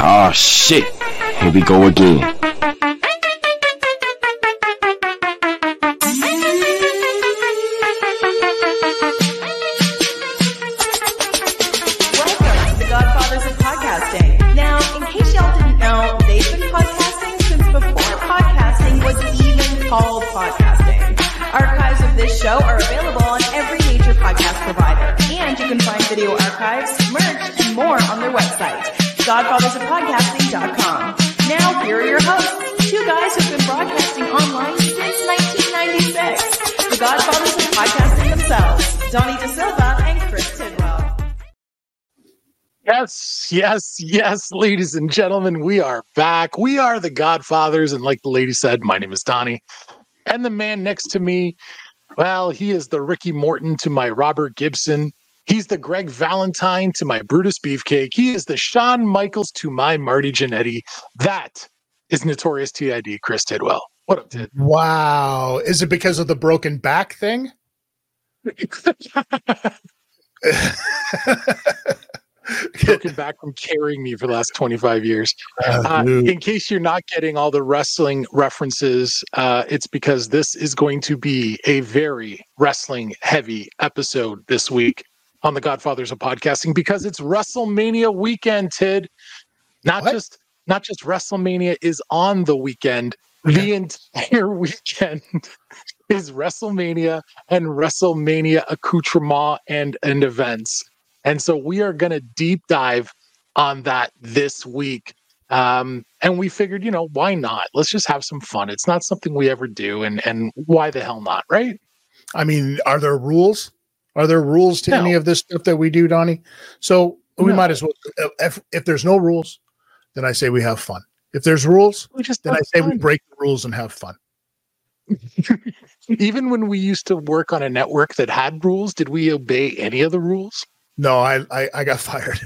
Oh shit, here we go again. Called podcasting. Archives of this show are available on every major podcast provider, and you can find video archives, merch, and more on their website, godfathersofpodcasting.com. Now, here are your hosts, two guys who've been broadcasting online since 1996, the godfathers of podcasting themselves, Donnie DeSilva and Chris Tidwell. Yes, ladies and gentlemen, we are back. We are the Godfathers, and like the lady said, my name is Donnie. And the man next to me, well, he is the Ricky Morton to my Robert Gibson. He's the Greg Valentine to my Brutus Beefcake. He is the Shawn Michaels to my Marty Jannetty. That is Notorious TID, Chris Tidwell. What up, Tid? Wow. Is it because of the broken back thing? Broken back from carrying me for the last 25 years. In case you're not getting all the wrestling references, it's because this is going to be a very wrestling heavy episode this week on the Godfathers of Podcasting, because it's WrestleMania weekend, Tid. Not just WrestleMania is on the weekend. The entire weekend is WrestleMania and WrestleMania accoutrement and events. And so we are going to deep dive on that this week. And we figured, why not? Let's just have some fun. It's not something we ever do. And why the hell not, right? I mean, are there rules? Are there rules to any of this stuff that we do, Donnie? So we might as well, if there's no rules, then I say we have fun. If there's rules, then I say we break the rules and have fun. Even when we used to work on a network that had rules, did we obey any of the rules? No, I got fired.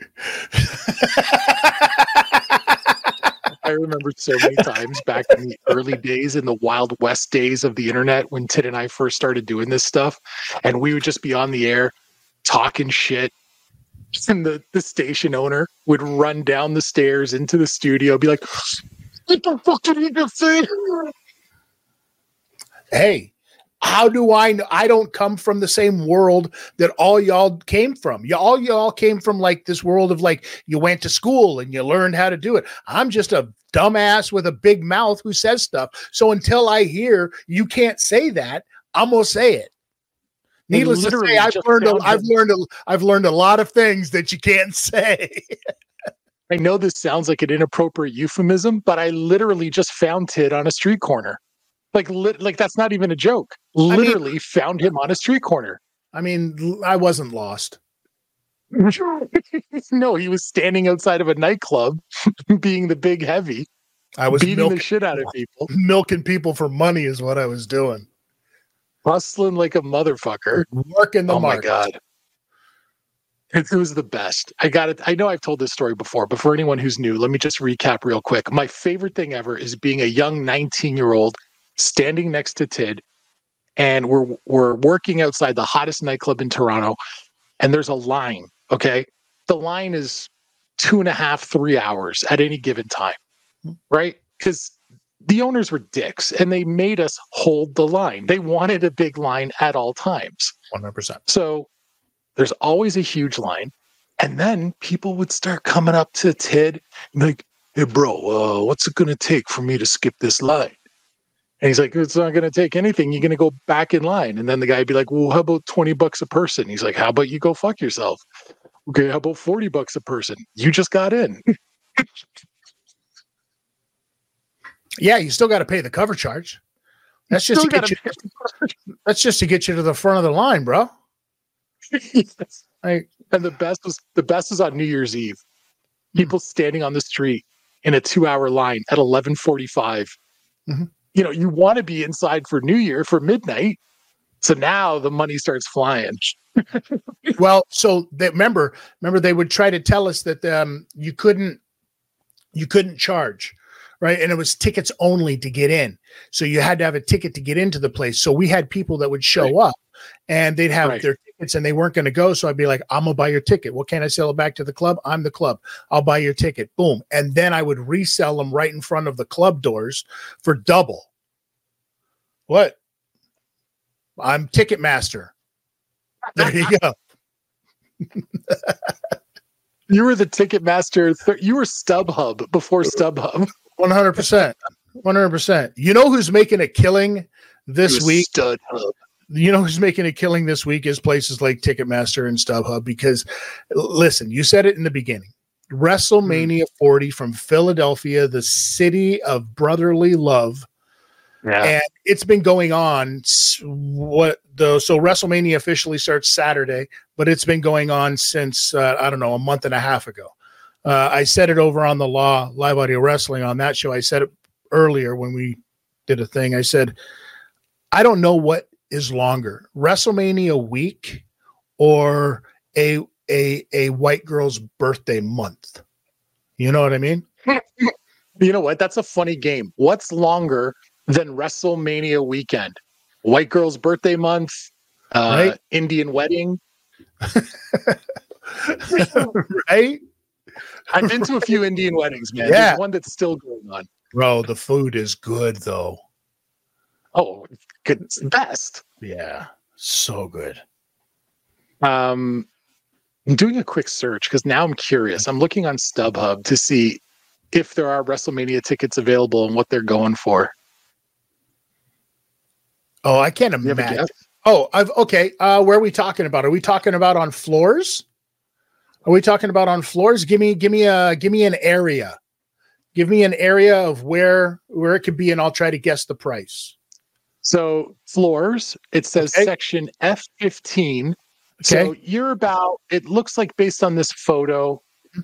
I remember so many times back in the early days, in the Wild West days of the internet, when Tid and I first started doing this stuff, and we would just be on the air talking shit, and the station owner would run down the stairs into the studio, be like, "What the fuck did he just say?" Hey. How do I know? I don't come from the same world that all y'all came from. Y'all came from like this world of like, you went to school and you learned how to do it. I'm just a dumbass with a big mouth who says stuff. So until I hear you can't say that, I'm gonna say it. Needless to say, I've learned a lot of things that you can't say. I know this sounds like an inappropriate euphemism, but I literally just found Tid on a street corner. Like that's not even a joke. Literally found him on a street corner. I mean, I wasn't lost. No, he was standing outside of a nightclub, being the big heavy. I was beating the shit out of people. Milking people for money is what I was doing. Hustling like a motherfucker. Working the market. Oh my God. It was the best. I got it. I know I've told this story before, but for anyone who's new, let me just recap real quick. My favorite thing ever is being a young 19-year-old standing next to Tid, and we're working outside the hottest nightclub in Toronto, and there's a line, okay? The line is 2.5, 3 hours at any given time, right? Because the owners were dicks, and they made us hold the line. They wanted a big line at all times. 100%. So there's always a huge line, and then people would start coming up to Tid and like, "Hey, bro, what's it going to take for me to skip this line?" And he's like, "It's not going to take anything. You're going to go back in line." And then the guy would be like, "Well, how about $20 a person?" He's like, "How about you go fuck yourself?" "Okay, how about $40 a person? You just got in." Yeah, you still got to pay the cover charge. That's just to get you. That's just to get you to the front of the line, bro. Yes. And the best was on New Year's Eve. People standing on the street in a 2-hour line at 11:45. Mm-hmm. You want to be inside for New Year for midnight. So now the money starts flying. Well, so remember they would try to tell us that you couldn't charge, right? And it was tickets only to get in. So you had to have a ticket to get into the place. So we had people that would show up and they'd have their tickets and they weren't going to go. So I'd be like, I'm gonna buy your ticket. Well, can I sell it back to the club? I'm the club. I'll buy your ticket. Boom. And then I would resell them right in front of the club doors for double. What? I'm Ticketmaster. There you go. You were the Ticketmaster. You were StubHub before StubHub. 100%. 100%. You know who's making a killing this week? StubHub. You know who's making a killing this week is places like Ticketmaster and StubHub, because listen, you said it in the beginning. WrestleMania 40 from Philadelphia, the city of brotherly love. Yeah. And it's been going on. So WrestleMania officially starts Saturday, but it's been going on since, I don't know, a month and a half ago. I said it over on the Law Live Audio Wrestling on that show. I said it earlier when we did a thing. I said, I don't know what is longer, WrestleMania week or a white girl's birthday month. You know what I mean? You know what? That's a funny game. What's longer than WrestleMania weekend? White girl's birthday month, right? Indian wedding. Right? I've been to a few Indian weddings, man. Yeah. There's one that's still going on. Bro, the food is good though. Oh, good. It's the best. Yeah. So good. I'm doing a quick search because now I'm curious. I'm looking on StubHub to see if there are WrestleMania tickets available and what they're going for. Oh, I can't imagine. Oh, okay. Where are we talking about? Are we talking about on floors? Are we talking about on floors? Give me an area. Give me an area of where it could be, and I'll try to guess the price. So floors, it says section F15. Okay. So you're about, it looks like based on this photo,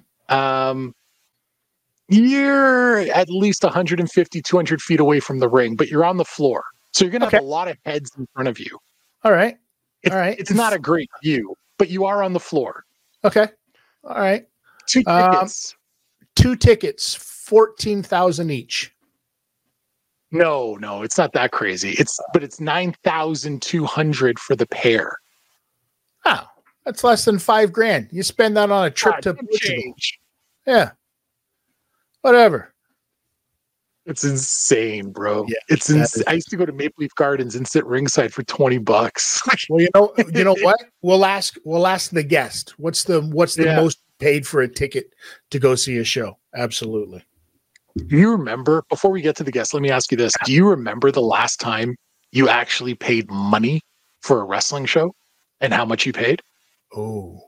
you're at least 150, 200 feet away from the ring, but you're on the floor. So you're going to have a lot of heads in front of you. All right. It's not a great view, but you are on the floor. Okay. All right. 2 tickets. 2 tickets, 14,000 each. No, it's not that crazy. But it's 9,200 for the pair. Oh, that's less than $5,000. You spend that on a trip to Portugal. Yeah. Whatever. It's insane, bro. Yeah, it's insane. I used to go to Maple Leaf Gardens and sit ringside for $20. Well, you know what? We'll ask the guest. What's the most paid for a ticket to go see a show? Absolutely. Do you remember, before we get to the guest, let me ask you this. Do you remember the last time you actually paid money for a wrestling show and how much you paid? Oh.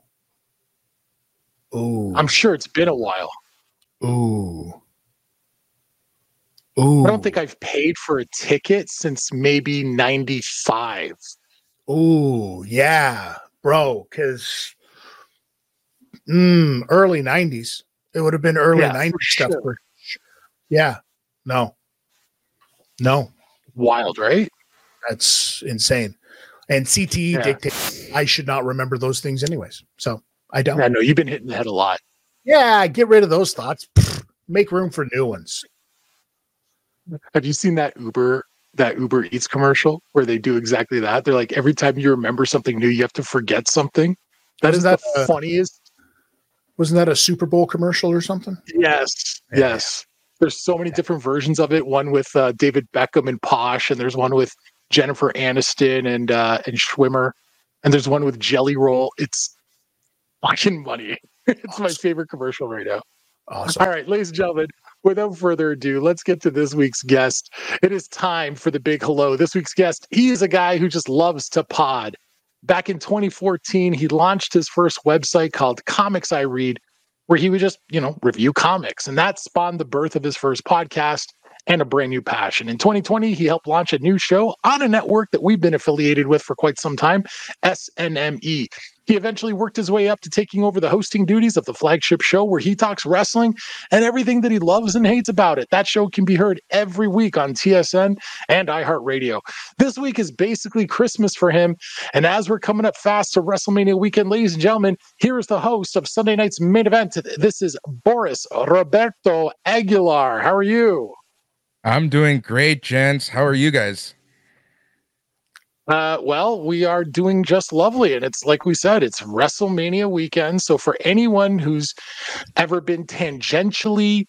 I'm sure it's been a while. Ooh. I don't think I've paid for a ticket since maybe 95. Oh, yeah, bro. Because early 90s. It would have been early 90s stuff. Sure. Yeah. No. Wild, right? That's insane. And CTE dictates I should not remember those things anyways. So I don't. I know you've been hitting the head a lot. Yeah, get rid of those thoughts. Make room for new ones. Have you seen that Uber Eats commercial where they do exactly that? They're like, every time you remember something new, you have to forget something. That funniest. Wasn't that a Super Bowl commercial or something? Yes. There's so many different versions of it. One with David Beckham and Posh, and there's one with Jennifer Aniston and Schwimmer, and there's one with Jelly Roll. It's fucking money. It's my favorite commercial right now. Awesome. All right, ladies and gentlemen, without further ado, let's get to this week's guest. It is time for the big hello. This week's guest, he is a guy who just loves to pod. Back in 2014, he launched his first website called Comics I Read, where he would just, review comics. And that spawned the birth of his first podcast and a brand new passion. In 2020, he helped launch a new show on a network that we've been affiliated with for quite some time, SNME. He eventually worked his way up to taking over the hosting duties of the flagship show where he talks wrestling and everything that he loves and hates about it. That show can be heard every week on TSN and iHeartRadio. This week is basically Christmas for him. And as we're coming up fast to WrestleMania weekend, ladies and gentlemen, here is the host of Sunday night's main event. This is Boris Roberto Aguilar. How are you? I'm doing great, gents. How are you guys? Well, we are doing just lovely. And it's like we said, it's WrestleMania weekend. So for anyone who's ever been tangentially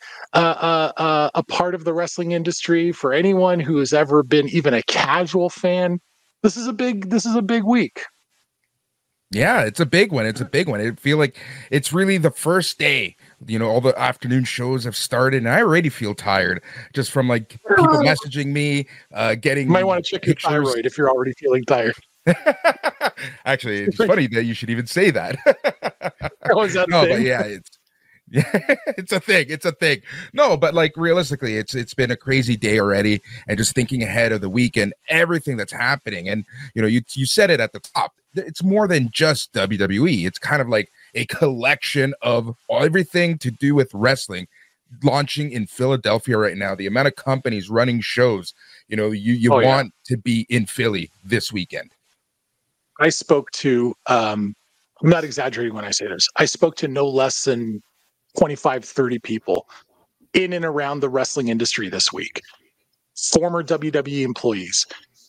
a part of the wrestling industry, for anyone who has ever been even a casual fan, this is a big week. Yeah, it's a big one. It's a big one. I feel like it's really the first day. You know, all the afternoon shows have started, and I already feel tired just from like people messaging me, getting. You might want to check your thyroid if you're already feeling tired. Actually, it's funny that you should even say that. Oh, is that a thing? But yeah, it's a thing. It's a thing. No, but like realistically, it's been a crazy day already, and just thinking ahead of the weekend, everything that's happening, and you know, you said it at the top. It's more than just WWE. It's kind of like a collection of everything to do with wrestling launching in Philadelphia right now. The amount of companies running shows, you know, you want to be in Philly this weekend. I spoke to, I'm not exaggerating when I say this, I spoke to no less than 25, 30 people in and around the wrestling industry this week. Former WWE employees,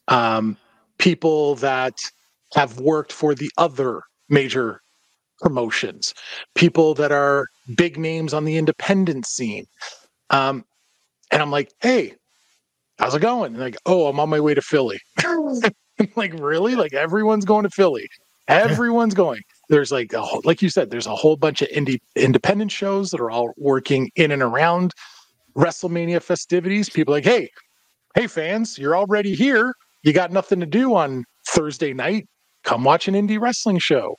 people that have worked for the other major promotions, people that are big names on the independent scene. And I'm like, hey, how's it going? And like, oh, I'm on my way to Philly. Like, really? Like, everyone's going to Philly. Everyone's going. There's like, like you said, there's a whole bunch of independent shows that are all working in and around WrestleMania festivities. People are like, hey, fans, you're already here. You got nothing to do on Thursday night. Come watch an indie wrestling show.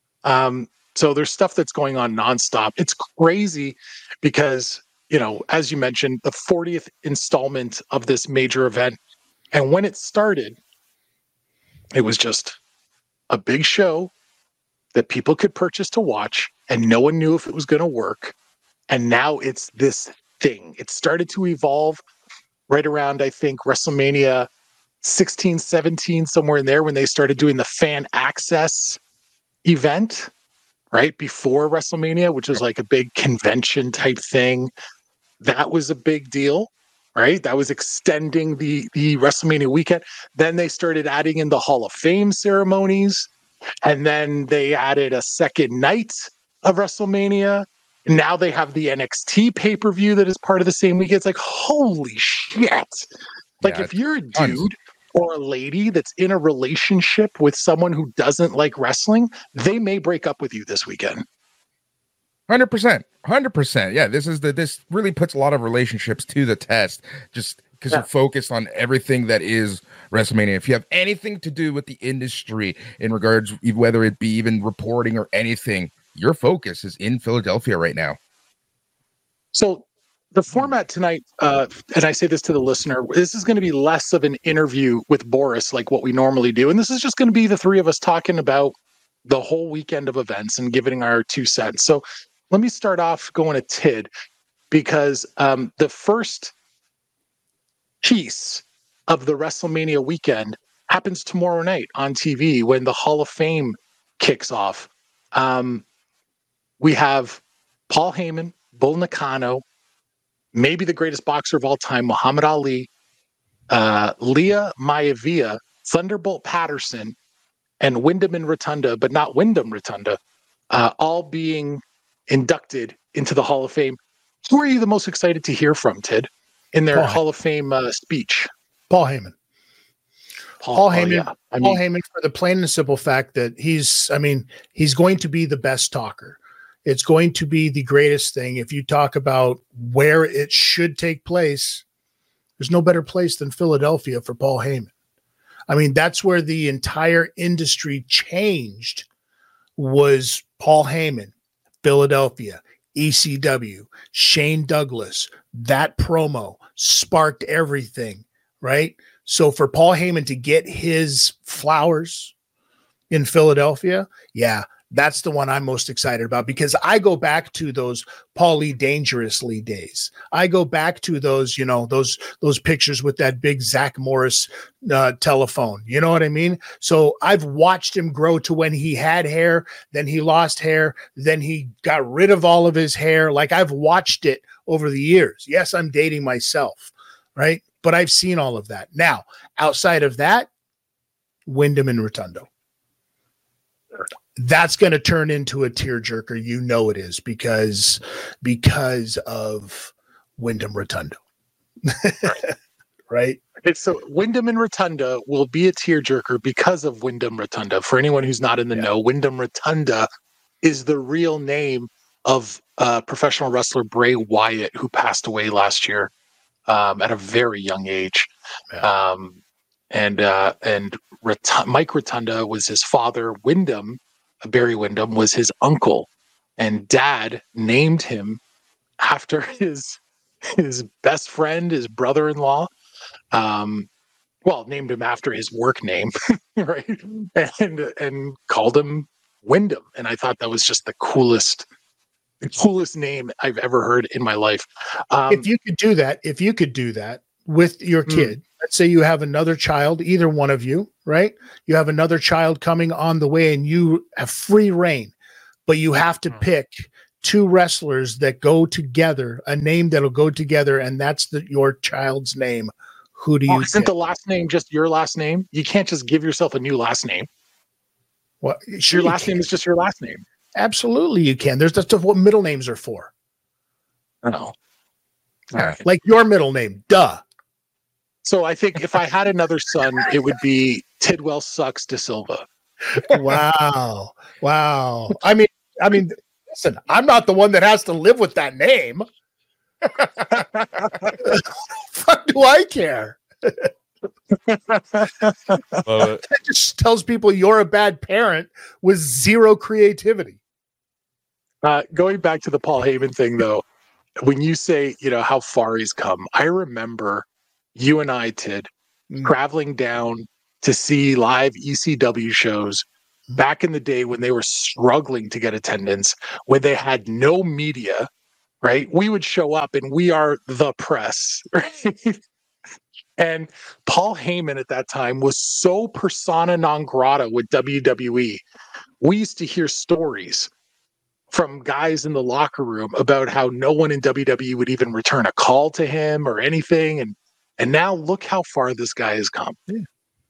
So there's stuff that's going on nonstop. It's crazy because, you know, as you mentioned, the 40th installment of this major event. And when it started, it was just a big show that people could purchase to watch, and no one knew if it was going to work. And now it's this thing. It started to evolve right around, I think, WrestleMania 16, 17, somewhere in there, when they started doing the fan access event, right before WrestleMania, which was like a big convention type thing. That was a big deal, right? That was extending the WrestleMania weekend. Then they started adding in the Hall of Fame ceremonies, and then they added a second night of WrestleMania. Now they have the NXT pay-per-view that is part of the same week. It's like, holy shit. Like, if you're a dude or a lady that's in a relationship with someone who doesn't like wrestling, they may break up with you this weekend. 100%. Yeah, this really puts a lot of relationships to the test, just because you're focused on everything that is WrestleMania. If you have anything to do with the industry in regards, whether it be even reporting or anything, your focus is in Philadelphia right now. So the format tonight, and I say this to the listener, this is going to be less of an interview with Boris like what we normally do. And this is just going to be the three of us talking about the whole weekend of events and giving our 2 cents. So let me start off going to Tid, because the first piece of the WrestleMania weekend happens tomorrow night on TV when the Hall of Fame kicks off. We have Paul Heyman, Bull Nakano, maybe the greatest boxer of all time, Muhammad Ali, Leah Maivia, Thunderbolt Patterson, and Wyndham and Rotunda, but not Wyndham Rotunda, all being inducted into the Hall of Fame. Who are you the most excited to hear from, Tid, in their Hall of Fame speech? Paul Heyman. Paul Heyman. Yeah. Paul Heyman, for the plain and simple fact that he's going to be the best talker. It's going to be the greatest thing. If you talk about where it should take place, there's no better place than Philadelphia for Paul Heyman. I mean, that's where the entire industry changed, was Paul Heyman, Philadelphia, ECW, Shane Douglas. That promo sparked everything, right? So for Paul Heyman to get his flowers in Philadelphia, yeah, that's the one I'm most excited about, because I go back to those Paulie Dangerously days. I go back to those, those pictures with that big Zach Morris telephone. You know what I mean? So I've watched him grow to when he had hair, then he lost hair, then he got rid of all of his hair. Like, I've watched it over the years. Yes, I'm dating myself, right? But I've seen all of that. Now, outside of that, Wyndham and Rotundo. That's going to turn into a tearjerker. You know it is because of Wyndham Rotundo. Right? So Wyndham and Rotunda will be a tearjerker because of Wyndham Rotunda. For anyone who's not in the know, Wyndham Rotunda is the real name of professional wrestler Bray Wyatt, who passed away last year at a very young age. Yeah. Mike Rotunda was his father. Wyndham, Barry Wyndham, was his uncle, and Dad named him after his best friend, his brother-in-law. Named him after his work name, right? And called him Wyndham. And I thought that was just the coolest name I've ever heard in my life. If you could do that with your kid, let's say you have another child, either one of you, right? You have another child coming on the way and you have free reign, but you have to pick two wrestlers that go together, a name that'll go together, and that's your child's name. Who do you isn't the last name just your last name? You can't just give yourself a new last name. Well, your last name is just your last name. Absolutely, you can. That's what middle names are for. Oh. Right. Like your middle name, duh. So I think if I had another son, it would be Tidwell Sucks De Silva. Wow. I mean, listen, I'm not the one that has to live with that name. Fuck do I care? It just tells people you're a bad parent with zero creativity. Going back to the Paul Heyman thing, though, when you say, how far he's come, I remember you and I, Tid, traveling down to see live ECW shows back in the day when they were struggling to get attendance, when they had no media, right? We would show up and we are the press, right? And Paul Heyman at that time was so persona non grata with WWE. We used to hear stories from guys in the locker room about how no one in WWE would even return a call to him or anything. And now look how far this guy has come. Yeah.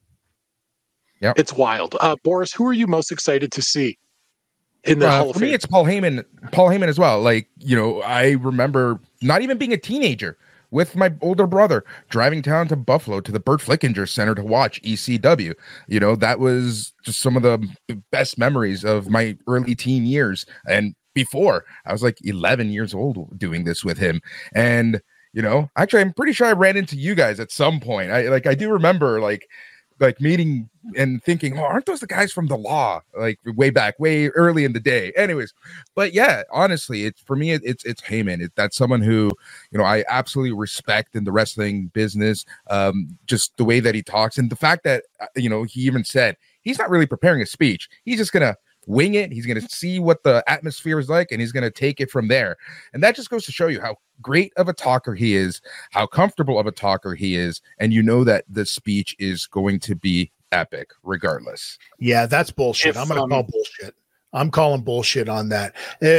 Yep. It's wild. Boris, who are you most excited to see in the Hall of Fame? For me, it's Paul Heyman as well. Like, I remember not even being a teenager with my older brother driving down to Buffalo to the Burt Flickinger Center to watch ECW. That was just some of the best memories of my early teen years. And before, I was like 11 years old doing this with him. And, actually, I'm pretty sure I ran into you guys at some point. I do remember like meeting and thinking, oh, aren't those the guys from The Law? Like way early in the day. Anyways, but yeah, honestly, it's Heyman. That's someone who, I absolutely respect in the wrestling business. Just the way that he talks and the fact that, he even said he's not really preparing a speech. He's just going to wing it. He's going to see what the atmosphere is like and he's going to take it from there. And that just goes to show you how great of a talker he is, how comfortable of a talker he is. And that the speech is going to be epic regardless. Yeah, that's bullshit. I'm going to call bullshit. I'm calling bullshit on that.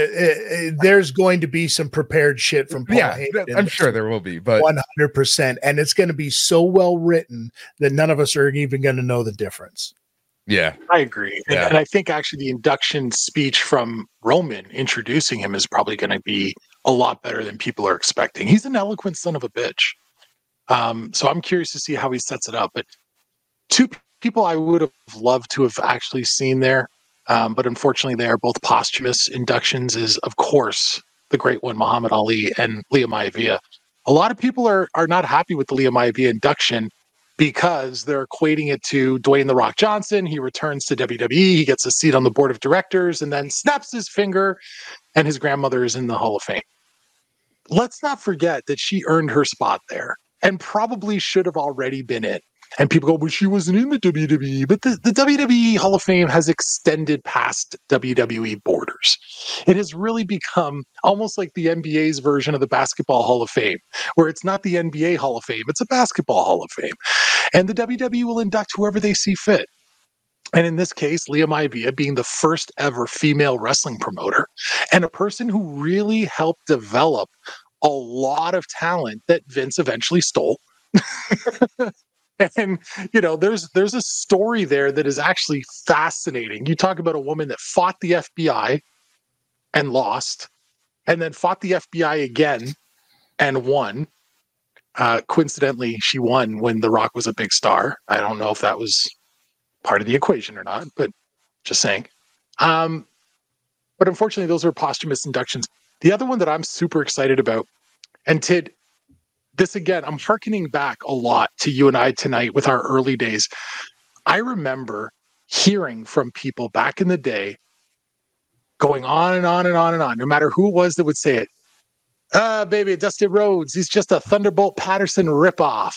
There's going to be some prepared shit from Paul Heyman. I'm sure there will be, but 100%. And it's going to be so well written that none of us are even going to know the difference. Yeah, I agree. Yeah. And I think actually the induction speech from Roman introducing him is probably going to be a lot better than people are expecting. He's an eloquent son of a bitch. So I'm curious to see how he sets it up. But two people I would have loved to have actually seen there, but unfortunately they are both posthumous inductions, is, of course, the great one, Muhammad Ali and Lia Maivia. A lot of people are not happy with the Lia Maivia induction because they're equating it to Dwayne "The Rock" Johnson. He returns to WWE, he gets a seat on the board of directors, and then snaps his finger, and his grandmother is in the Hall of Fame. Let's not forget that she earned her spot there and probably should have already been in. And people go, well, she wasn't in the WWE. But the WWE Hall of Fame has extended past WWE borders. It has really become almost like the NBA's version of the Basketball Hall of Fame, where it's not the NBA Hall of Fame, it's a Basketball Hall of Fame. And the WWE will induct whoever they see fit. And in this case, Lia Maivia being the first ever female wrestling promoter and a person who really helped develop a lot of talent that Vince eventually stole. And there's a story there that is actually fascinating. You talk about a woman that fought the FBI and lost, and then fought the FBI again and won. Coincidentally, she won when The Rock was a big star. I don't know if that was part of the equation or not, but just saying. But unfortunately, those are posthumous inductions. The other one that I'm super excited about, and Tid, this again, I'm hearkening back a lot to you and I tonight with our early days. I remember hearing from people back in the day going on and on and on and on, no matter who it was that would say it. Baby, Dusty Rhodes, he's just a Thunderbolt Patterson ripoff.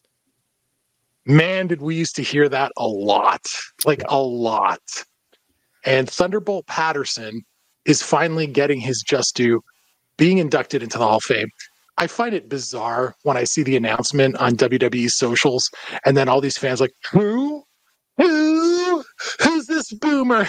Man, did we used to hear that a lot, a lot. And Thunderbolt Patterson is finally getting his just due, being inducted into the Hall of Fame. I find it bizarre when I see the announcement on WWE socials, and then all these fans like, who's this boomer?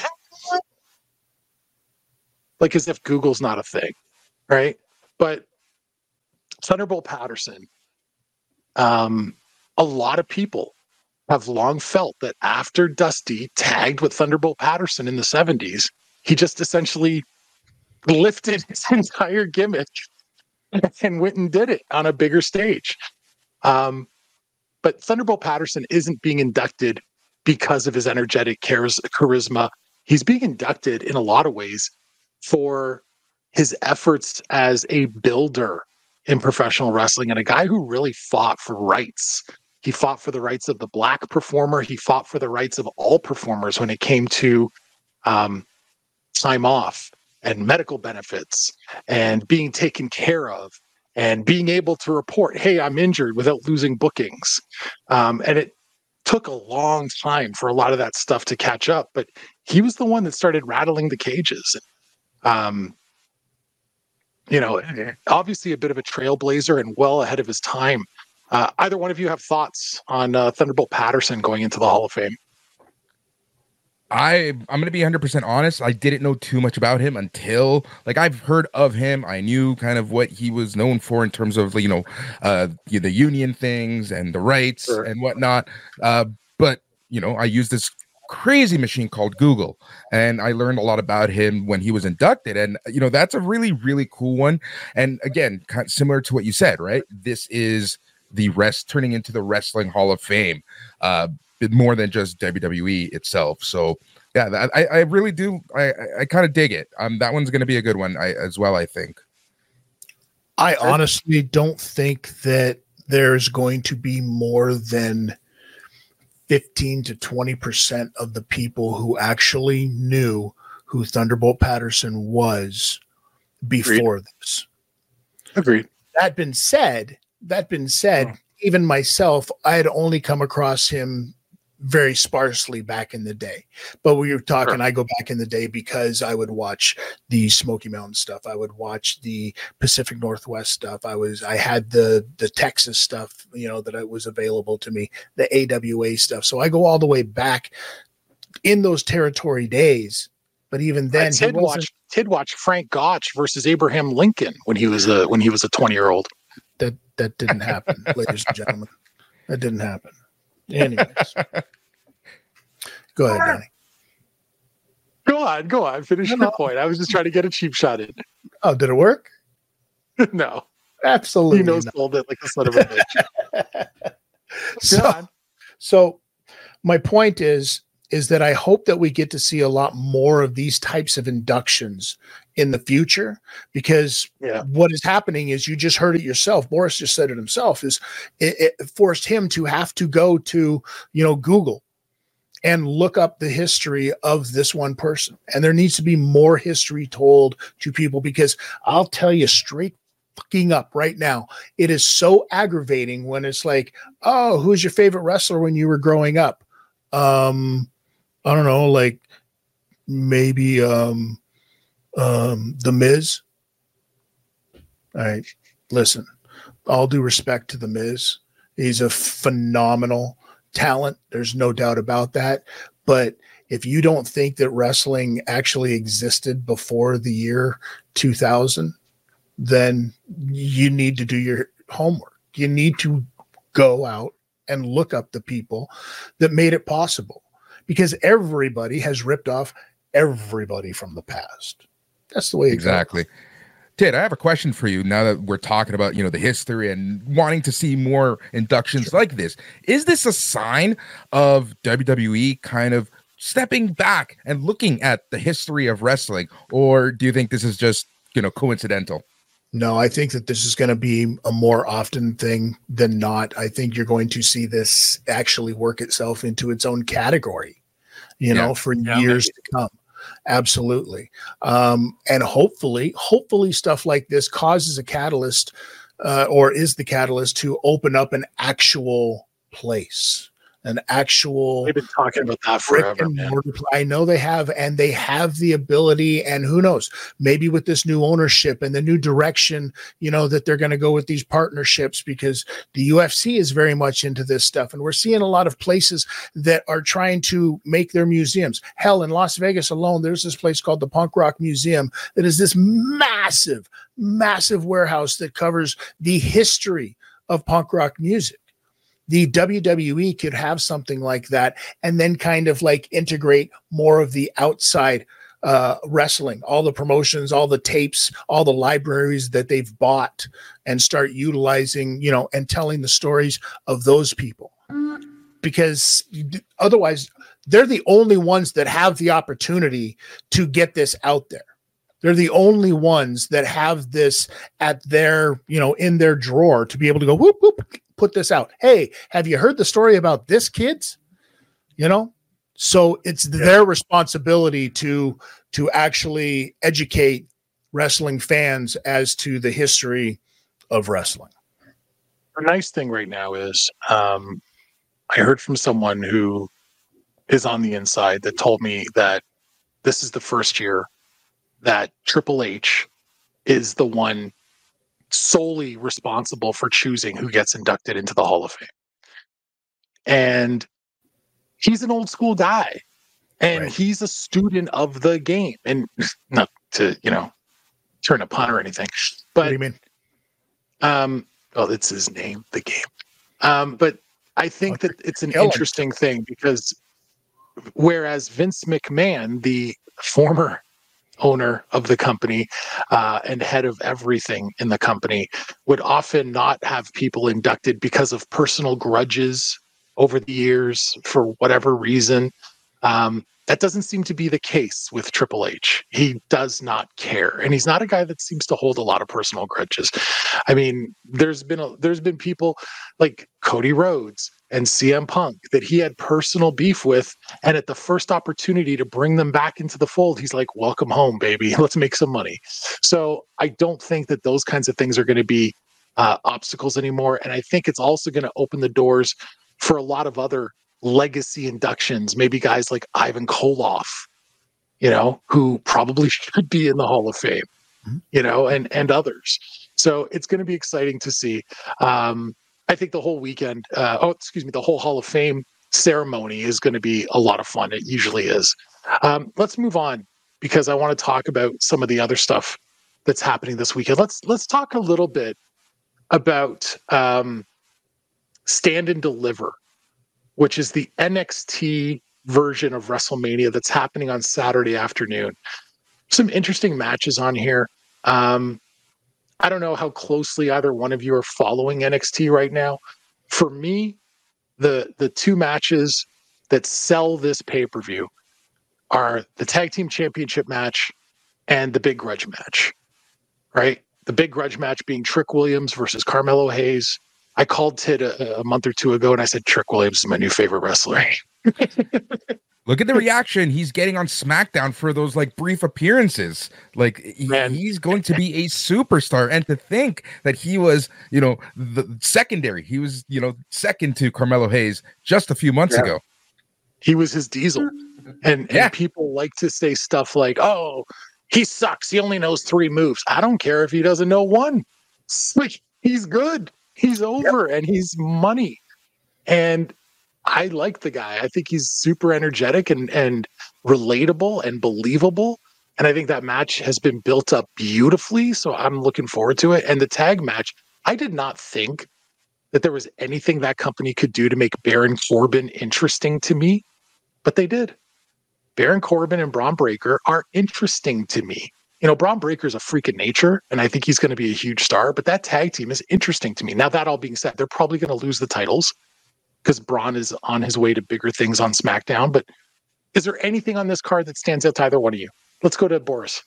Like as if Google's not a thing, right? But Thunderbolt Patterson, a lot of people have long felt that after Dusty tagged with Thunderbolt Patterson in the 70s, he just essentially lifted his entire gimmick and went and did it on a bigger stage. But Thunderbolt Patterson isn't being inducted because of his energetic charisma. He's being inducted in a lot of ways for his efforts as a builder in professional wrestling and a guy who really fought for rights. He fought for the rights of the black performer. He fought for the rights of all performers when it came to time off and medical benefits and being taken care of and being able to report, hey, I'm injured without losing bookings. And it took a long time for a lot of that stuff to catch up, but he was the one that started rattling the cages. Obviously a bit of a trailblazer and well ahead of his time. Either one of you have thoughts on Thunderbolt Patterson going into the Hall of Fame? I'm going to be 100% honest. I didn't know too much about him until I've heard of him. I knew kind of what he was known for in terms of, the union things and the rights sure. and whatnot. But I used this crazy machine called Google, and I learned a lot about him when he was inducted. And, that's a really, really cool one. And again, kind of similar to what you said, right? This is turning into the Wrestling Hall of Fame. More than just WWE itself. So yeah, I really do. I kind of dig it. That one's going to be a good one as well, I think. I honestly don't think that there's going to be more than 15 to 20% of the people who actually knew who Thunderbolt Patterson was before Agreed. This. Agreed. That been said, even myself, I had only come across him very sparsely back in the day. But we were talking, sure. I go back in the day because I would watch the Smoky Mountain stuff. I would watch the Pacific Northwest stuff. I had the Texas stuff, that was available to me, the AWA stuff. So I go all the way back in those territory days. But even then, Tid watched Frank Gotch versus Abraham Lincoln when he was a 20-year-old. That didn't happen, ladies and gentlemen. That didn't happen. Anyways, go ahead, Donnie. Go on. Finish your point. I was just trying to get a cheap shot in. Oh, did it work? No, absolutely. He knows sold it like a son of a bitch. So my point is that I hope that we get to see a lot more of these types of inductions in the future, because what is happening is, you just heard it yourself. Boris just said it himself, is it forced him to have to go to, Google and look up the history of this one person. And there needs to be more history told to people, because I'll tell you straight fucking up right now, it is so aggravating when it's like, oh, who's your favorite wrestler when you were growing up? I don't know, like maybe The Miz. All right, listen, all due respect to The Miz, he's a phenomenal talent. There's no doubt about that. But if you don't think that wrestling actually existed before the year 2000, then you need to do your homework. You need to go out and look up the people that made it possible, because everybody has ripped off everybody from the past. That's the way it exactly goes. Ted, I have a question for you now that we're talking about, the history and wanting to see more inductions like this. Is this a sign of WWE kind of stepping back and looking at the history of wrestling, or do you think this is just, coincidental? No, I think that this is going to be a more often thing than not. I think you're going to see this actually work itself into its own category, for years to come. Absolutely. And hopefully stuff like this causes a catalyst or is the catalyst to open up an actual place. They've been talking about that forever. I know they have, and they have the ability, and who knows, maybe with this new ownership and the new direction, that they're going to go with these partnerships, because the UFC is very much into this stuff. And we're seeing a lot of places that are trying to make their museums. Hell, in Las Vegas alone, there's this place called the Punk Rock Museum that is this massive, massive warehouse that covers the history of punk rock music. The WWE could have something like that, and then kind of like integrate more of the outside wrestling, all the promotions, all the tapes, all the libraries that they've bought, and start utilizing, and telling the stories of those people. Because otherwise, they're the only ones that have the opportunity to get this out there. They're the only ones that have this at their, in their drawer to be able to go, whoop, whoop, put this out. Hey, have you heard the story about this, kids? So it's their responsibility to actually educate wrestling fans as to the history of wrestling. The nice thing right now is I heard from someone who is on the inside that told me that this is the first year that Triple H is the one solely responsible for choosing who gets inducted into the Hall of Fame. And he's an old school guy, and he's a student of the game. And not to, turn a pun or anything, but what do you mean? It's his name, the game. But I think that it's an interesting thing, because whereas Vince McMahon, the former owner of the company and head of everything in the company, would often not have people inducted because of personal grudges over the years for whatever reason. That doesn't seem to be the case with Triple H. He does not care, and he's not a guy that seems to hold a lot of personal grudges. I mean, there's been people like Cody Rhodes and CM Punk that he had personal beef with, and at the first opportunity to bring them back into the fold, he's like, welcome home, baby, let's make some money. So I don't think that those kinds of things are going to be obstacles anymore, and I think it's also going to open the doors for a lot of other legacy inductions, maybe guys like Ivan Koloff, who probably should be in the Hall of Fame, and others. So it's going to be exciting to see. I think the whole weekend, the whole Hall of Fame ceremony is going to be a lot of fun. It usually is. Let's move on, because I want to talk about some of the other stuff that's happening this weekend. Let's talk a little bit about Stand and Deliver, which is the NXT version of WrestleMania that's happening on Saturday afternoon. Some interesting matches on here. I don't know how closely either one of you are following NXT right now. For me, the two matches that sell this pay-per-view are the Tag Team Championship match and the Big Grudge match, right? The Big Grudge match being Trick Williams versus Carmelo Hayes. I called Tid a month or two ago, and I said, Trick Williams is my new favorite wrestler. Look at the reaction he's getting on SmackDown for those brief appearances. He's going to be a superstar. And to think that he was, the secondary, he was, second to Carmelo Hayes just a few months ago. He was his Diesel. And people like to say stuff like, oh, he sucks. He only knows 3 moves. I don't care if he doesn't know one. He's good. He's over and he's money. And I like the guy. I think he's super energetic and relatable and believable. And I think that match has been built up beautifully. So I'm looking forward to it. And the tag match, I did not think that there was anything that company could do to make Baron Corbin interesting to me, but they did. Baron Corbin and Braun Breaker are interesting to me. You know, Braun Breaker is a freak of nature, and I think he's going to be a huge star, but that tag team is interesting to me. Now, that all being said, they're probably going to lose the titles because Braun is on his way to bigger things on SmackDown, but is there anything on this card that stands out to either one of you? Let's go to Boris.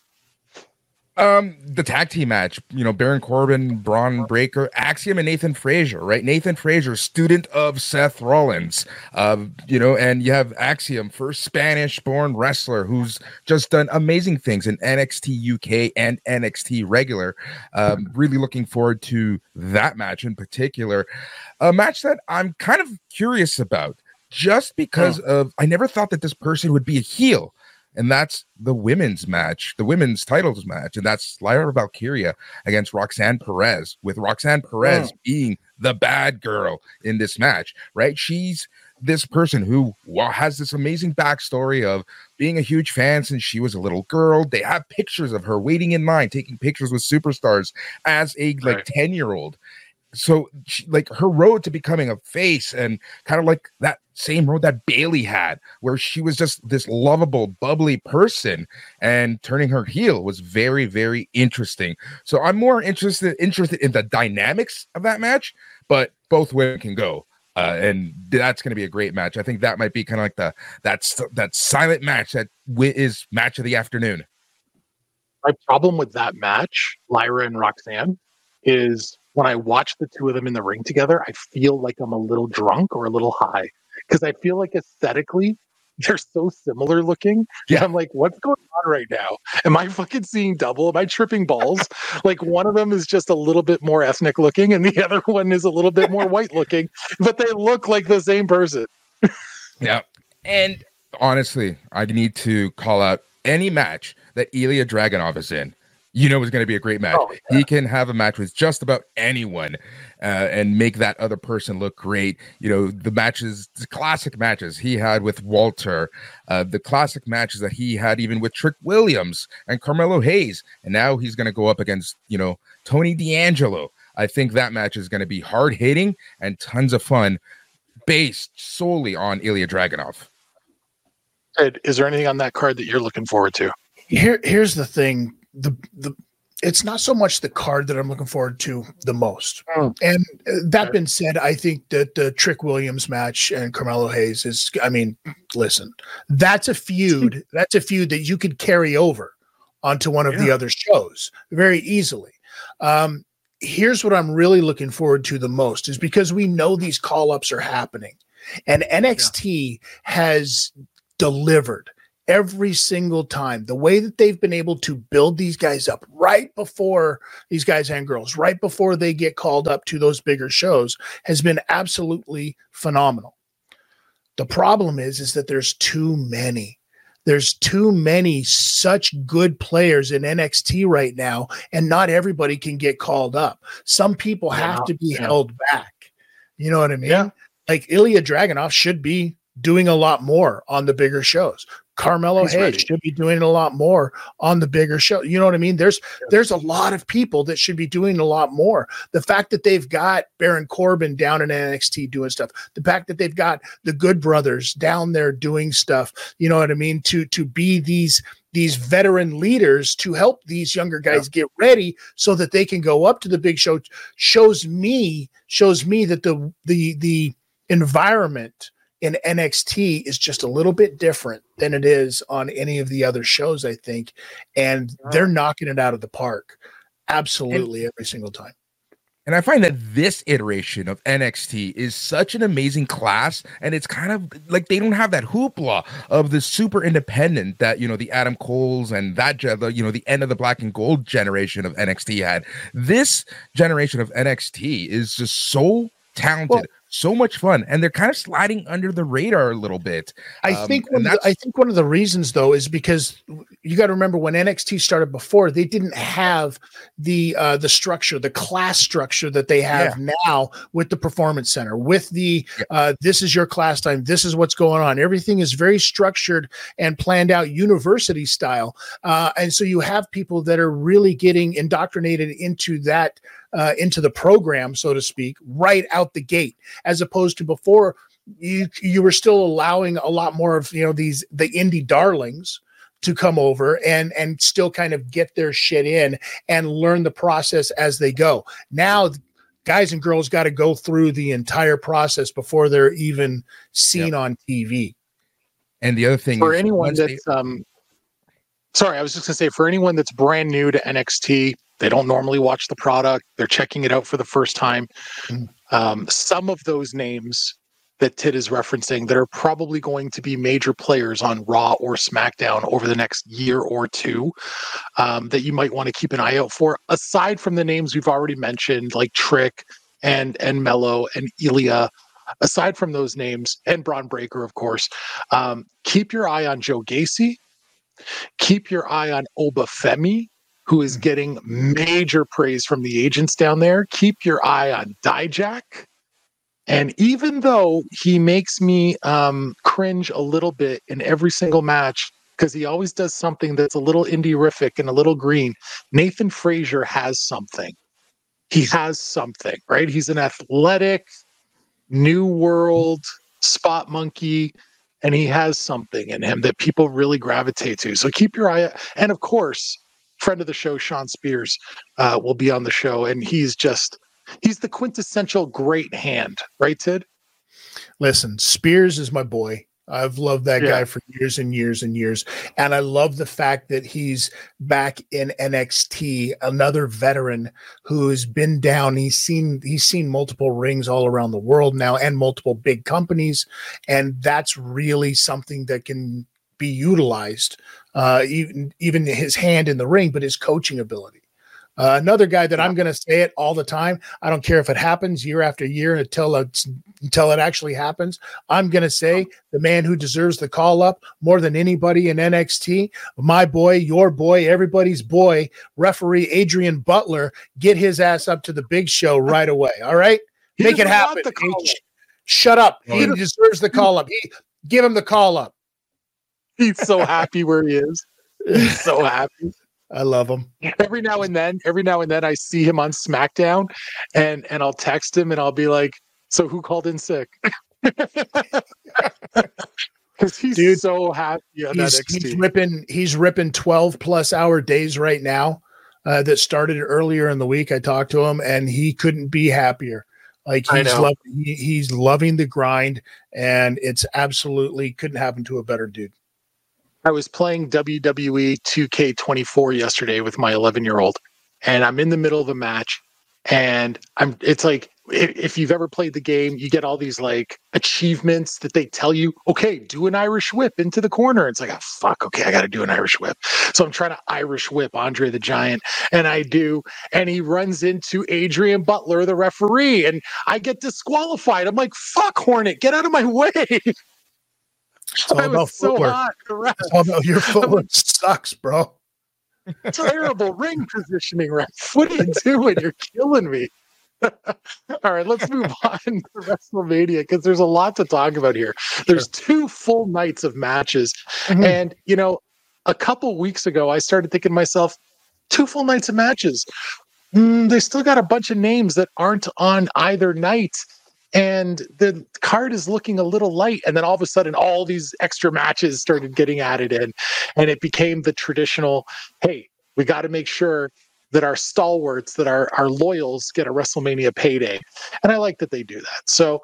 The tag team match, you know, Baron Corbin, Braun Breaker, Axiom, and Nathan Frazier, right? Nathan Frazier, student of Seth Rollins, you know, and you have Axiom, first Spanish-born wrestler who's just done amazing things in NXT UK and NXT regular. Really looking forward to that match in particular. A match that I'm kind of curious about, just because of, I never thought that this person would be a heel. And that's the women's match, the women's titles match. And that's Lyra Valkyria against Roxanne Perez, with Roxanne Perez being the bad girl in this match, right? She's this person who has this amazing backstory of being a huge fan since she was a little girl. They have pictures of her waiting in line, taking pictures with superstars as a 10-year-old. So she, like, her road to becoming a face, and kind of like that same road that Bayley had, where she was just this lovable, bubbly person, and turning her heel was very, very interesting. So I'm more interested in the dynamics of that match, but both women can go. And that's going to be a great match. I think that might be kind of like that silent match that is match of the afternoon. My problem with that match, Lyra and Roxanne, is when I watch the two of them in the ring together, I feel like I'm a little drunk or a little high, because I feel like aesthetically they're so similar looking. Yeah. I'm like, what's going on right now? Am I fucking seeing double? Am I tripping balls? Like, one of them is just a little bit more ethnic looking and the other one is a little bit more white looking, but they look like the same person. Yeah. And honestly, I need to call out any match that Ilya Dragunov is in. You know, it's going to be a great match. Oh, yeah. He can have a match with just about anyone and make that other person look great. You know, the classic matches he had with Walter, the classic matches that he had even with Trick Williams and Carmelo Hayes. And now he's going to go up against, you know, Tony D'Angelo. I think that match is going to be hard hitting and tons of fun, based solely on Ilya Dragunov. Ed, is there anything on that card that you're looking forward to? Here's the thing. It's not so much the card that I'm looking forward to the most. And that being said, I think that the Trick Williams match and Carmelo Hayes is, I mean, listen, that's a feud. That's a feud that you could carry over onto one of the other shows very easily. Here's what I'm really looking forward to the most, is because we know these call-ups are happening, and NXT has delivered every single time. The way that they've been able to build these guys up right before, these guys and girls, right before they get called up to those bigger shows, has been absolutely phenomenal. The problem is that there's too many. There's too many such good players in NXT right now, and not everybody can get called up. Some people have to be held back. You know what I mean? Yeah. Like Ilya Dragunov should be doing a lot more on the bigger shows. Carmelo Hayes should be doing a lot more on the bigger show. You know what I mean? There's a lot of people that should be doing a lot more. The fact that they've got Baron Corbin down in NXT doing stuff, the fact that they've got the Good Brothers down there doing stuff, you know what I mean? To be these veteran leaders to help these younger guys get ready so that they can go up to the big show, shows me that the environment in NXT is just a little bit different than it is on any of the other shows, I think. And they're knocking it out of the park. Absolutely, every single time. And I find that this iteration of NXT is such an amazing class, and it's kind of like they don't have that hoopla of the super independent that, you know, the Adam Coles and that, you know, the end of the black and gold generation of NXT had. This generation of NXT is just so talented, so much fun, and they're kind of sliding under the radar a little bit. I think one of the reasons, though, is because you got to remember when NXT started before, they didn't have the structure, the class structure that they have now with the Performance Center, with the this is your class time, this is what's going on. Everything is very structured and planned out, university style, and so you have people that are really getting indoctrinated into that into the program, so to speak, right out the gate, as opposed to before you were still allowing a lot more of, the indie darlings to come over and still kind of get their shit in and learn the process as they go. Now guys and girls got to go through the entire process before they're even seen on TV. And the other thing for anyone that's sorry, I was just gonna say, for anyone that's brand new to NXT, they don't normally watch the product, they're checking it out for the first time. Some of those names that Tid is referencing that are probably going to be major players on Raw or SmackDown over the next year or two, that you might want to keep an eye out for, aside from the names we've already mentioned, like Trick and Mello and Ilya. Aside from those names, and Braun Breaker, of course, keep your eye on Joe Gacy. Keep your eye on Obafemi, who is getting major praise from the agents down there. Keep your eye on Dijak. And even though he makes me cringe a little bit in every single match, because he always does something that's a little indie-rific and a little green, Nathan Frazier has something. He has something, right? He's an athletic, new world spot monkey, and he has something in him that people really gravitate to. So keep your eye out. And of course, friend of the show, Sean Spears, will be on the show, and he's the quintessential great hand, right, Tid? Listen, Spears is my boy. I've loved that guy for years and years and years. And I love the fact that he's back in NXT, another veteran who has been down. He's seen multiple rings all around the world now and multiple big companies. And that's really something that can be utilized, even his hand in the ring, but his coaching ability. Another guy that I'm going to say it all the time. I don't care if it happens year after year until it actually happens. I'm going to say the man who deserves the call up more than anybody in NXT, my boy, your boy, everybody's boy, referee Adrian Butler. Get his ass up to the big show right away. All right, make it happen. Shut up. He deserves the call up. Give him the call up. He's so happy where he is. He's so happy. I love him. Every now and then I see him on SmackDown and I'll text him and I'll be like, so who called in sick? Because he's so happy on NXT. He's ripping 12+ hour days right now. That started earlier in the week. I talked to him and he couldn't be happier. Like he's loving the grind, and it's absolutely couldn't happen to a better dude. I was playing WWE 2K24 yesterday with my 11-year-old, and I'm in the middle of a match, and it's like, if you've ever played the game, you get all these like achievements that they tell you, okay, do an Irish whip into the corner. It's like, oh, fuck, okay, I got to do an Irish whip. So I'm trying to Irish whip Andre the Giant, and I do, and he runs into Adrian Butler, the referee, and I get disqualified. I'm like, fuck, Hornet, get out of my way. It's all about footwork. It's all about your footwork sucks, bro. Terrible ring positioning, ref. What are you doing? You're killing me. All right, let's move on to WrestleMania, because there's a lot to talk about here. There's 2 full nights of matches. And, a couple weeks ago, I started thinking to myself, 2 full nights of matches. They still got a bunch of names that aren't on either night. And the card is looking a little light. And then all of a sudden, all these extra matches started getting added in. And it became the traditional, hey, we got to make sure that our stalwarts, that our loyals get a WrestleMania payday. And I like that they do that. So,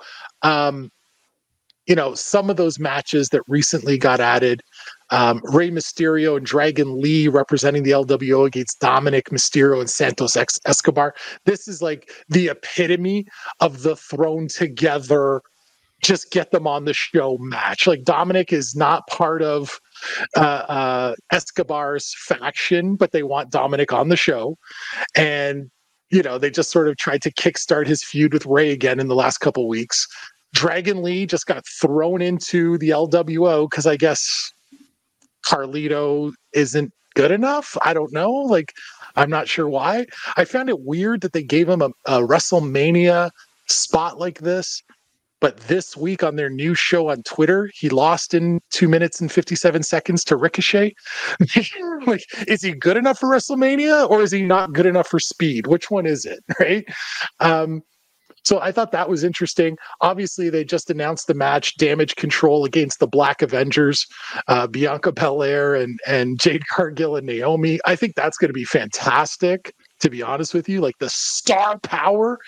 some of those matches that recently got added, Rey Mysterio and Dragon Lee representing the LWO against Dominic Mysterio and Santos Escobar. This is like the epitome of the thrown together, just get them on the show match. Like, Dominic is not part of Escobar's faction, but they want Dominic on the show. And, they just sort of tried to kickstart his feud with Rey again in the last couple weeks. Dragon Lee just got thrown into the LWO because I guess Carlito isn't good enough. I don't know. Like, I'm not sure why. I found it weird that they gave him a WrestleMania spot like this But this week on their new show on Twitter, he lost in 2 minutes and 57 seconds to Ricochet. Like, is he good enough for WrestleMania or is he not good enough for Speed? Which one is it, right? So I thought that was interesting. Obviously, they just announced the match, Damage Control against the Black Avengers, Bianca Belair and Jade Cargill and Naomi. I think that's going to be fantastic, to be honest with you, like the star power.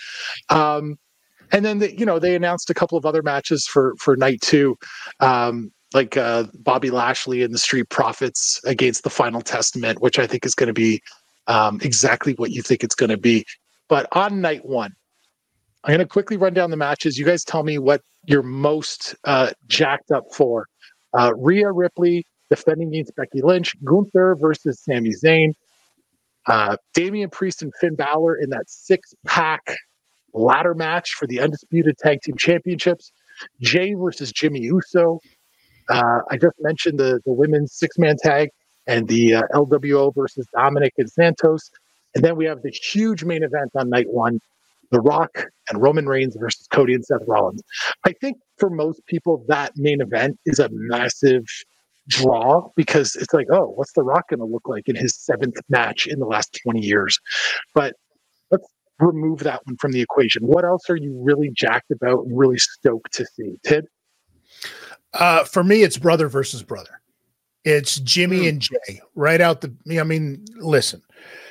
And then they announced a couple of other matches for night 2, like Bobby Lashley and the Street Profits against the Final Testament, which I think is going to be exactly what you think it's going to be. But on night 1, I'm going to quickly run down the matches. You guys tell me what you're most jacked up for. Rhea Ripley defending against Becky Lynch, Gunther versus Sami Zayn, Damian Priest and Finn Balor in that 6-pack ladder match for the Undisputed Tag Team Championships, Jay versus Jimmy Uso. I just mentioned the women's 6-man tag and the LWO versus Dominic and Santos. And then we have the huge main event on night 1, The Rock and Roman Reigns versus Cody and Seth Rollins. I think for most people, that main event is a massive draw because it's like, oh, what's The Rock going to look like in his 7th match in the last 20 years? But let's remove that one from the equation. What else are you really jacked about and really stoked to see, Tid? For me, it's brother versus brother. It's Jimmy and Jay right out listen,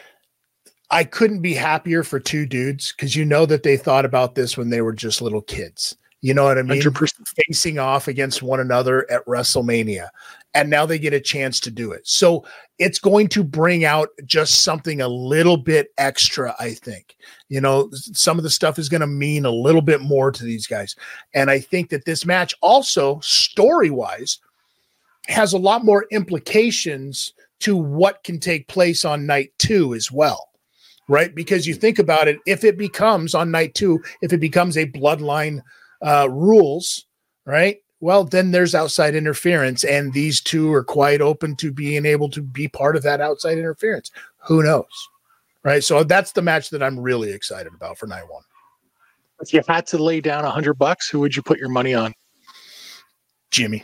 I couldn't be happier for 2 dudes because that they thought about this when they were just little kids. You know what I mean? 100%. Facing off against one another at WrestleMania. And now they get a chance to do it. So it's going to bring out just something a little bit extra, I think. Some of the stuff is going to mean a little bit more to these guys. And I think that this match also, story-wise, has a lot more implications to what can take place on night 2 as well. Right? Because you think about it, if it becomes on night 2, if it becomes a bloodline rules, right? Well, then there's outside interference, and these 2 are quite open to being able to be part of that outside interference. Who knows? Right? So that's the match that I'm really excited about for night 1. If you had to lay down $100, who would you put your money on? Jimmy.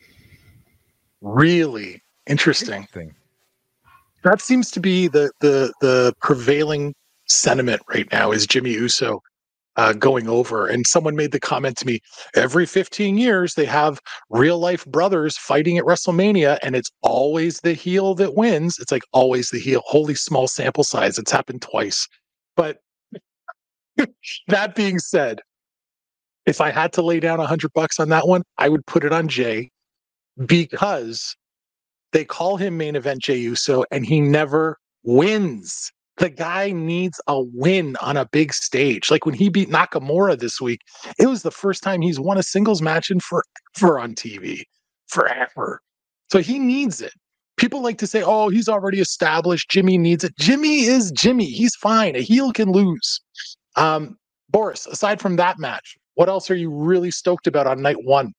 Really interesting. That seems to be the prevailing sentiment right now is Jimmy Uso going over. And someone made the comment to me, every 15 years they have real life brothers fighting at WrestleMania and it's always the heel that wins. It's like always the heel. Holy small sample size. It's happened twice. But that being said, if I had to lay down $100 on that one, I would put it on Jay because they call him main event Jey Uso, and he never wins. The guy needs a win on a big stage. Like when he beat Nakamura this week, it was the first time he's won a singles match in forever on TV. Forever. So he needs it. People like to say, oh, he's already established. Jimmy needs it. Jimmy is Jimmy. He's fine. A heel can lose. Boris, aside from that match, what else are you really stoked about on night 1?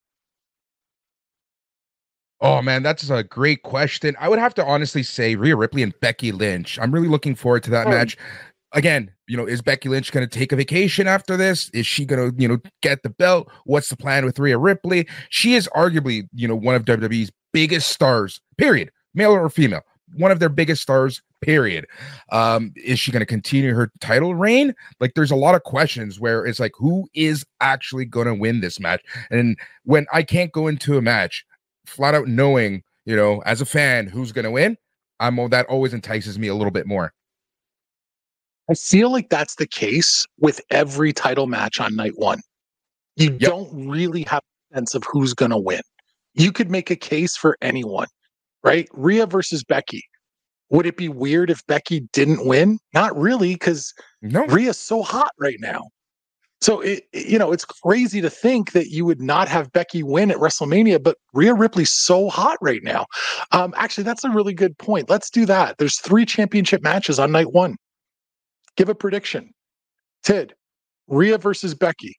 Oh, man, that's a great question. I would have to honestly say Rhea Ripley and Becky Lynch. I'm really looking forward to that match. Again, is Becky Lynch going to take a vacation after this? Is she going to, get the belt? What's the plan with Rhea Ripley? She is arguably, one of WWE's biggest stars, period, male or female. One of their biggest stars, period. Is she going to continue her title reign? Like, there's a lot of questions where it's like, who is actually going to win this match? And when I can't go into a match flat out knowing, as a fan, who's going to win, that always entices me a little bit more. I feel like that's the case with every title match on night 1. You don't really have a sense of who's going to win. You could make a case for anyone, right? Rhea versus Becky. Would it be weird if Becky didn't win? Not really, because Rhea's so hot right now. So it's crazy to think that you would not have Becky win at WrestleMania, but Rhea Ripley's so hot right now. Actually, that's a really good point. Let's do that. There's 3 championship matches on night 1. Give a prediction. Tid, Rhea versus Becky.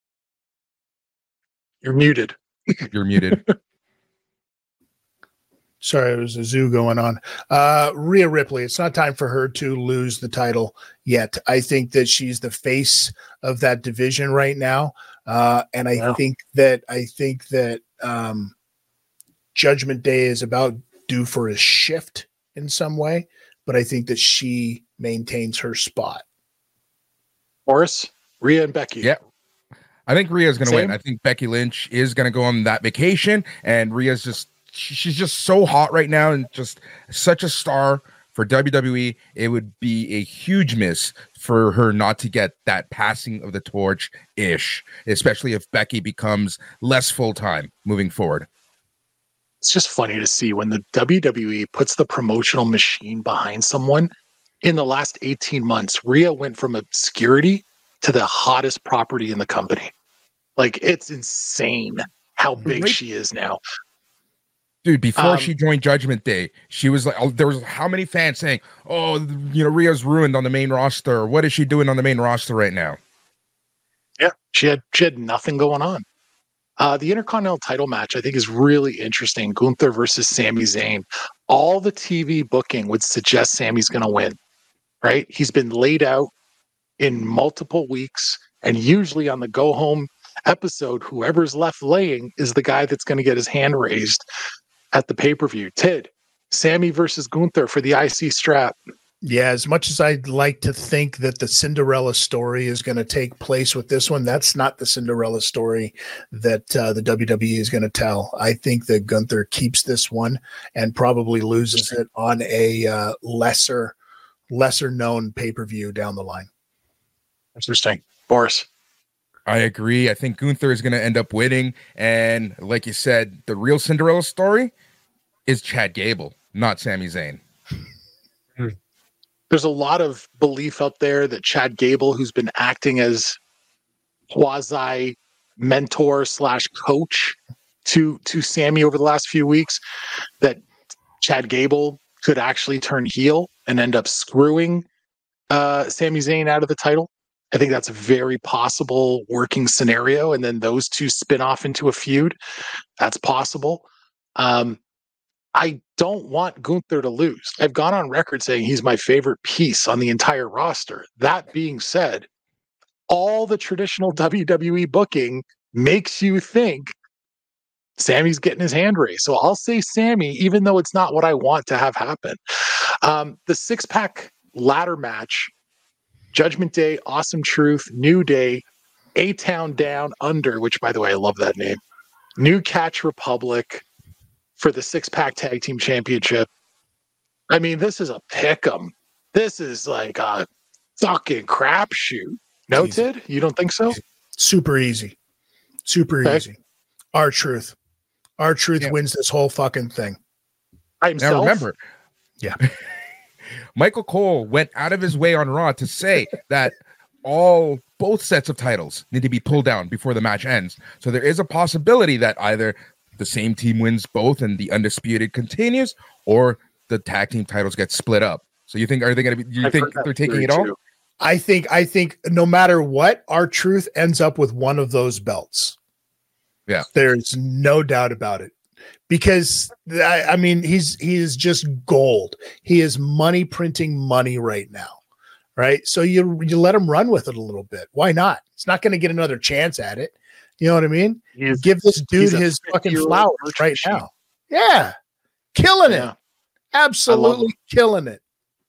You're muted. You're muted. Sorry, there was a zoo going on. Rhea Ripley, it's not time for her to lose the title yet. I think that she's the face of that division right now. And I think that Judgment Day is about due for a shift in some way, but I think that she maintains her spot. Boris, Rhea and Becky. Yeah. I think Rhea's going to win. I think Becky Lynch is going to go on that vacation, and she's just so hot right now and just such a star for WWE. It would be a huge miss for her not to get that passing of the torch ish, especially if Becky becomes less full-time moving forward. It's just funny to see when the WWE puts the promotional machine behind someone. In the last 18 months, Rhea went from obscurity to the hottest property in the company. Like, it's insane how big she is now. Dude, before she joined Judgment Day, she was like, there was how many fans saying, oh, Rhea's ruined on the main roster. What is she doing on the main roster right now? Yeah, she had nothing going on. The Intercontinental title match, I think, is really interesting. Gunther versus Sami Zayn. All the TV booking would suggest Sami's going to win, right? He's been laid out in multiple weeks, and usually on the go-home episode, whoever's left laying is the guy that's going to get his hand raised at the pay-per-view. Tid, Sami versus Gunther for the IC strap. Yeah, as much as I'd like to think that the Cinderella story is going to take place with this one, that's not the Cinderella story that the WWE is going to tell. I think that Gunther keeps this one and probably loses it on a lesser known pay-per-view down the line. Interesting. Boris. I agree. I think Gunther is going to end up winning. And like you said, the real Cinderella story is Chad Gable, not Sami Zayn. There's a lot of belief out there that Chad Gable, who's been acting as quasi mentor / coach to Sami over the last few weeks, that Chad Gable could actually turn heel and end up screwing Sami Zayn out of the title. I think that's a very possible working scenario. And then those two spin off into a feud. That's possible. I don't want Gunther to lose. I've gone on record saying he's my favorite piece on the entire roster. That being said, all the traditional WWE booking makes you think Sami's getting his hand raised. So I'll say Sami, even though it's not what I want to have happen. The six-pack ladder match, Judgment Day, Awesome Truth, New Day, A-Town Down Under, which, by the way, I love that name, New Catch Republic for the six-pack tag team championship. I mean, this is a pick'em. This is like a fucking crapshoot. No, Tid? You don't think so? Super easy. Super easy. R-Truth. R-Truth wins this whole fucking thing. Now remember. Yeah. Michael Cole went out of his way on Raw to say that both sets of titles need to be pulled down before the match ends. So there is a possibility that either the same team wins both and the undisputed continues, or the tag team titles get split up. So you think they're taking it all? True. I think no matter what, R-Truth ends up with one of those belts. Yeah. There's no doubt about it. Because I mean, he is just gold. He is money printing money right now, right? So you let him run with it a little bit. Why not? It's not going to get another chance at it. You know what I mean? Give this dude his fucking flowers right now. Yeah, killing it, absolutely killing it.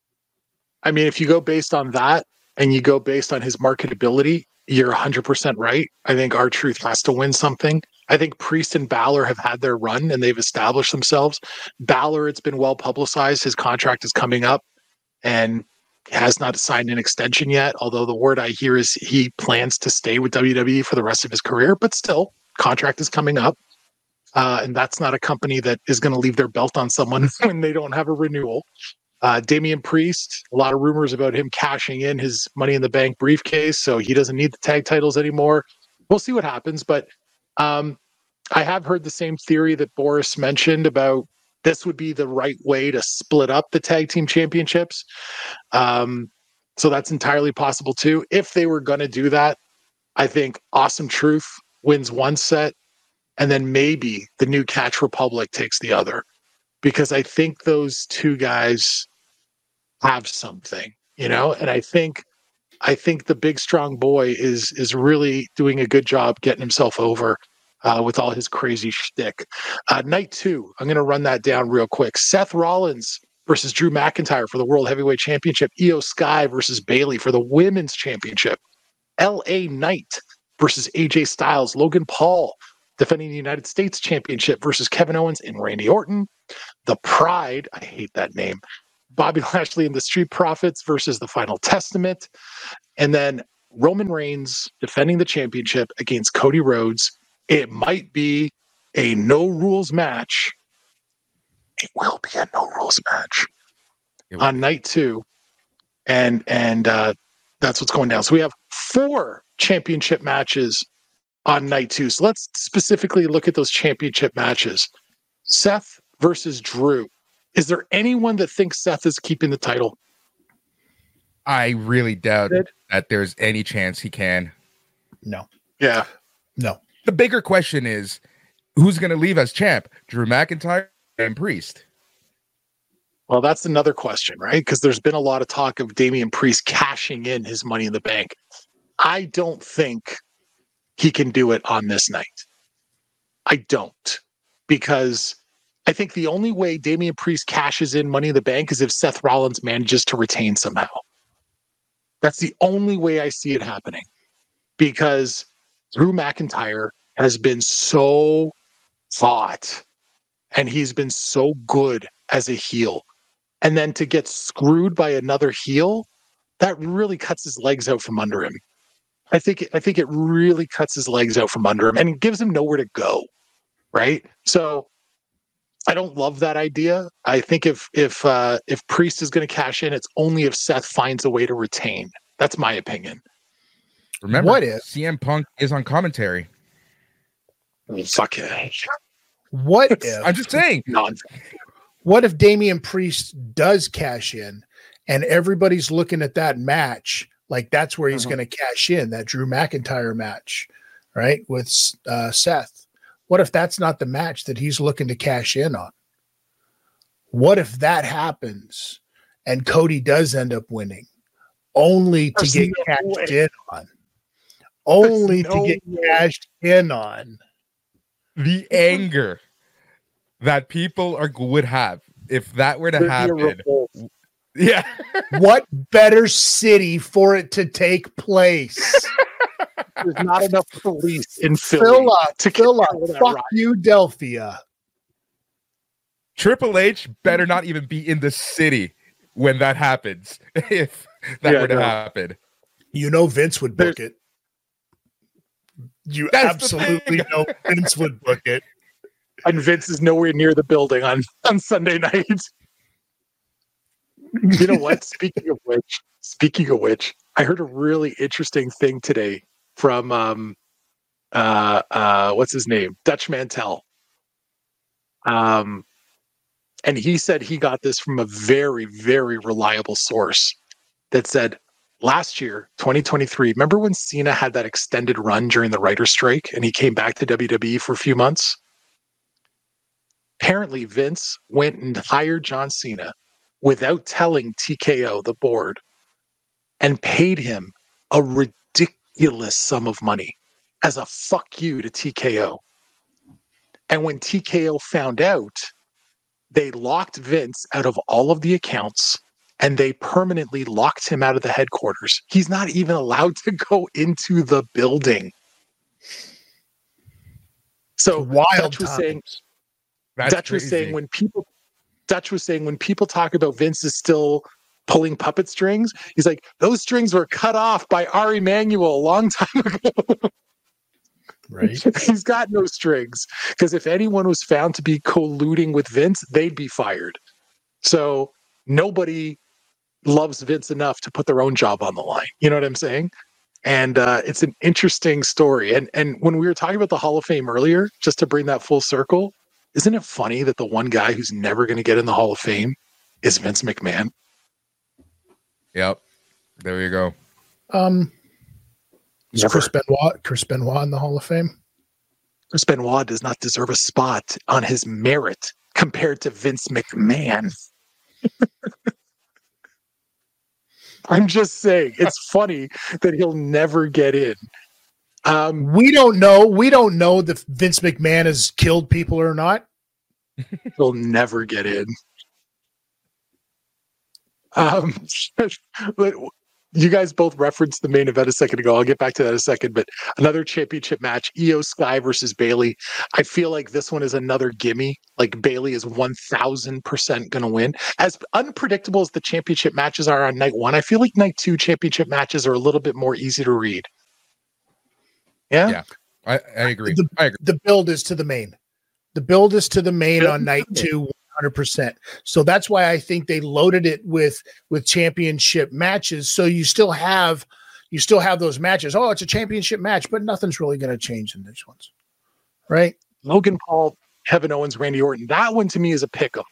I mean, if you go based on that and you go based on his marketability, you're 100% right. I think R-Truth has to win something. I think Priest and Balor have had their run and they've established themselves. Balor, it's been well publicized. His contract is coming up and has not signed an extension yet. Although the word I hear is he plans to stay with WWE for the rest of his career, but still contract is coming up. And that's not a company that is going to leave their belt on someone when they don't have a renewal. Damian Priest, a lot of rumors about him cashing in his Money in the Bank briefcase, so he doesn't need the tag titles anymore. We'll see what happens, but I have heard the same theory that Boris mentioned about this would be the right way to split up the tag team championships. So that's entirely possible too. If they were going to do that, I think Awesome Truth wins one set, and then maybe the New Catch Republic takes the other. because I think those two guys have something, and I think the big strong boy is really doing a good job getting himself over with all his crazy shtick. Night 2, I'm going to run that down real quick. Seth Rollins versus Drew McIntyre for the World Heavyweight Championship. Io Sky versus Bayley for the Women's Championship. LA Knight versus AJ Styles. Logan Paul defending the United States Championship versus Kevin Owens and Randy Orton. The Pride, I hate that name, Bobby Lashley and the Street Profits versus the Final Testament. And then Roman Reigns defending the championship against Cody Rhodes. It might be a no-rules match. It will be a no-rules match on night 2. And that's what's going down. So we have 4 championship matches on night 2. So let's specifically look at those championship matches. Seth versus Drew. Is there anyone that thinks Seth is keeping the title? I really doubt that there's any chance he can. No. Yeah. No. The bigger question is, who's going to leave as champ? Drew McIntyre and Priest? Well, that's another question, right? Because there's been a lot of talk of Damian Priest cashing in his Money in the Bank. I don't think he can do it on this night. I don't. Because I think the only way Damian Priest cashes in Money in the Bank is if Seth Rollins manages to retain somehow. That's the only way I see it happening. Because Drew McIntyre has been so fought and he's been so good as a heel. And then to get screwed by another heel, that really cuts his legs out from under him. I think it really cuts his legs out from under him and gives him nowhere to go. Right? So I don't love that idea. I think if Priest is going to cash in, it's only if Seth finds a way to retain. That's my opinion. Remember, what if CM Punk is on commentary? Fuck it. What if? I'm just saying. What if Damian Priest does cash in and everybody's looking at that match like that's where he's going to cash in, that Drew McIntyre match, right, with Seth? What if that's not the match that he's looking to cash in on? What if that happens and Cody does end up winning only to get cashed in on? Only to get cashed in on. The anger that people would have if that were to happen. Yeah. What better city for it to take place? There's not enough police in Philly. Fill up. Fuck you, Delphia. Triple H better not even be in the city when that happens. If that were to happen. You know Vince would book it. You absolutely know Vince would book it. And Vince is nowhere near the building on Sunday night. You know what? Speaking of which, I heard a really interesting thing today from what's his name? Dutch Mantel. And he said he got this from a very, very reliable source that said last year, 2023, remember when Cena had that extended run during the writer's strike and he came back to WWE for a few months? Apparently, Vince went and hired John Cena without telling TKO, the board, and paid him a ridiculous sum of money as a fuck you to TKO. And when TKO found out, they locked Vince out of all of the accounts and they permanently locked him out of the headquarters. He's not even allowed to go into the building. So Dutch was saying, when people talk about Vince is still pulling puppet strings, he's like, those strings were cut off by Ari Emanuel a long time ago. Right. He's got no strings. Because if anyone was found to be colluding with Vince, they'd be fired. So nobody loves Vince enough to put their own job on the line. You know what I'm saying? And it's an interesting story. And when we were talking about the Hall of Fame earlier, just to bring that full circle, isn't it funny that the one guy who's never going to get in the Hall of Fame is Vince McMahon? Yep. There you go. Is Chris Benoit in the Hall of Fame? Chris Benoit does not deserve a spot on his merit compared to Vince McMahon. I'm just saying, it's funny that he'll never get in. We don't know. We don't know that Vince McMahon has killed people or not. He'll never get in. But you guys both referenced the main event a second ago. I'll get back to that in a second. But another championship match, Io Sky versus Bayley. I feel like this one is another gimme. Like Bayley is 1,000% going to win. As unpredictable as the championship matches are on night one, I feel like night two championship matches are a little bit more easy to read. Yeah, I agree. The build is to the main. The build is to the main on night two. 100%. So that's why I think they loaded it with championship matches. So you still have those matches. Oh, it's a championship match, but nothing's really going to change in these ones, right? Logan Paul, Kevin Owens, Randy Orton. That one to me is a pick'em.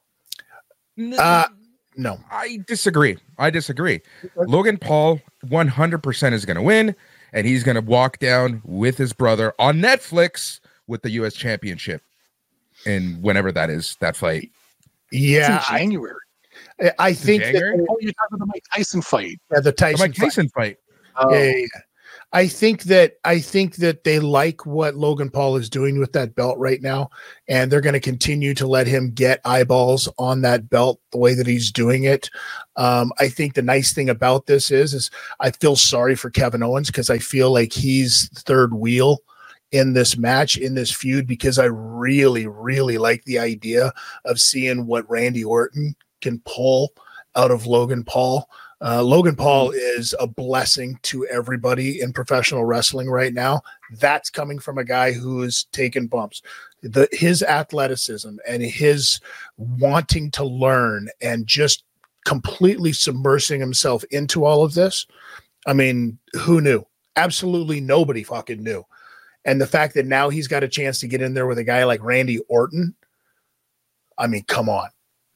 No, I disagree. Logan Paul 100% is going to win, and he's going to walk down with his brother on Netflix with the U.S. Championship. And whenever that is, that fight. Yeah. It's in January. I think you're talking about the Mike Tyson fight. Yeah, the Tyson fight. Yeah. I think that they like what Logan Paul is doing with that belt right now, and they're going to continue to let him get eyeballs on that belt the way that he's doing it. I think the nice thing about this is I feel sorry for Kevin Owens because I feel like he's third wheel in this match, in this feud, because I really, really like the idea of seeing what Randy Orton can pull out of Logan Paul. Logan Paul is a blessing to everybody in professional wrestling right now. That's coming from a guy who is taking bumps. His athleticism and his wanting to learn and just completely submersing himself into all of this. I mean, who knew? Absolutely nobody fucking knew. And the fact that now he's got a chance to get in there with a guy like Randy Orton. I mean, come on.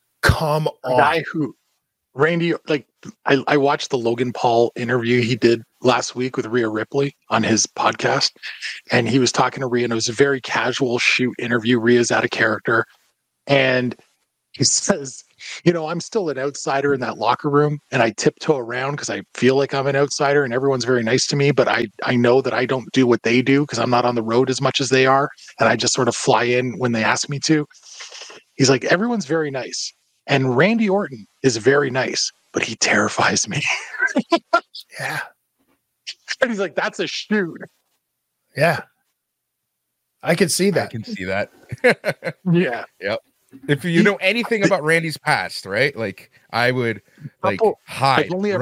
A guy who Randy, like I watched the Logan Paul interview he did last week with Rhea Ripley on his podcast. And he was talking to Rhea, and it was a very casual shoot interview. Rhea's out of character. And he says, I'm still an outsider in that locker room, and I tiptoe around because I feel like I'm an outsider and everyone's very nice to me, but I know that I don't do what they do because I'm not on the road as much as they are, and I just sort of fly in when they ask me to. He's like, everyone's very nice, and Randy Orton is very nice, but he terrifies me. Yeah. And he's like, that's a shoot. Yeah. I can see that. Yeah. Yep. If you know anything about Randy's past, right? Like I would hide. I've only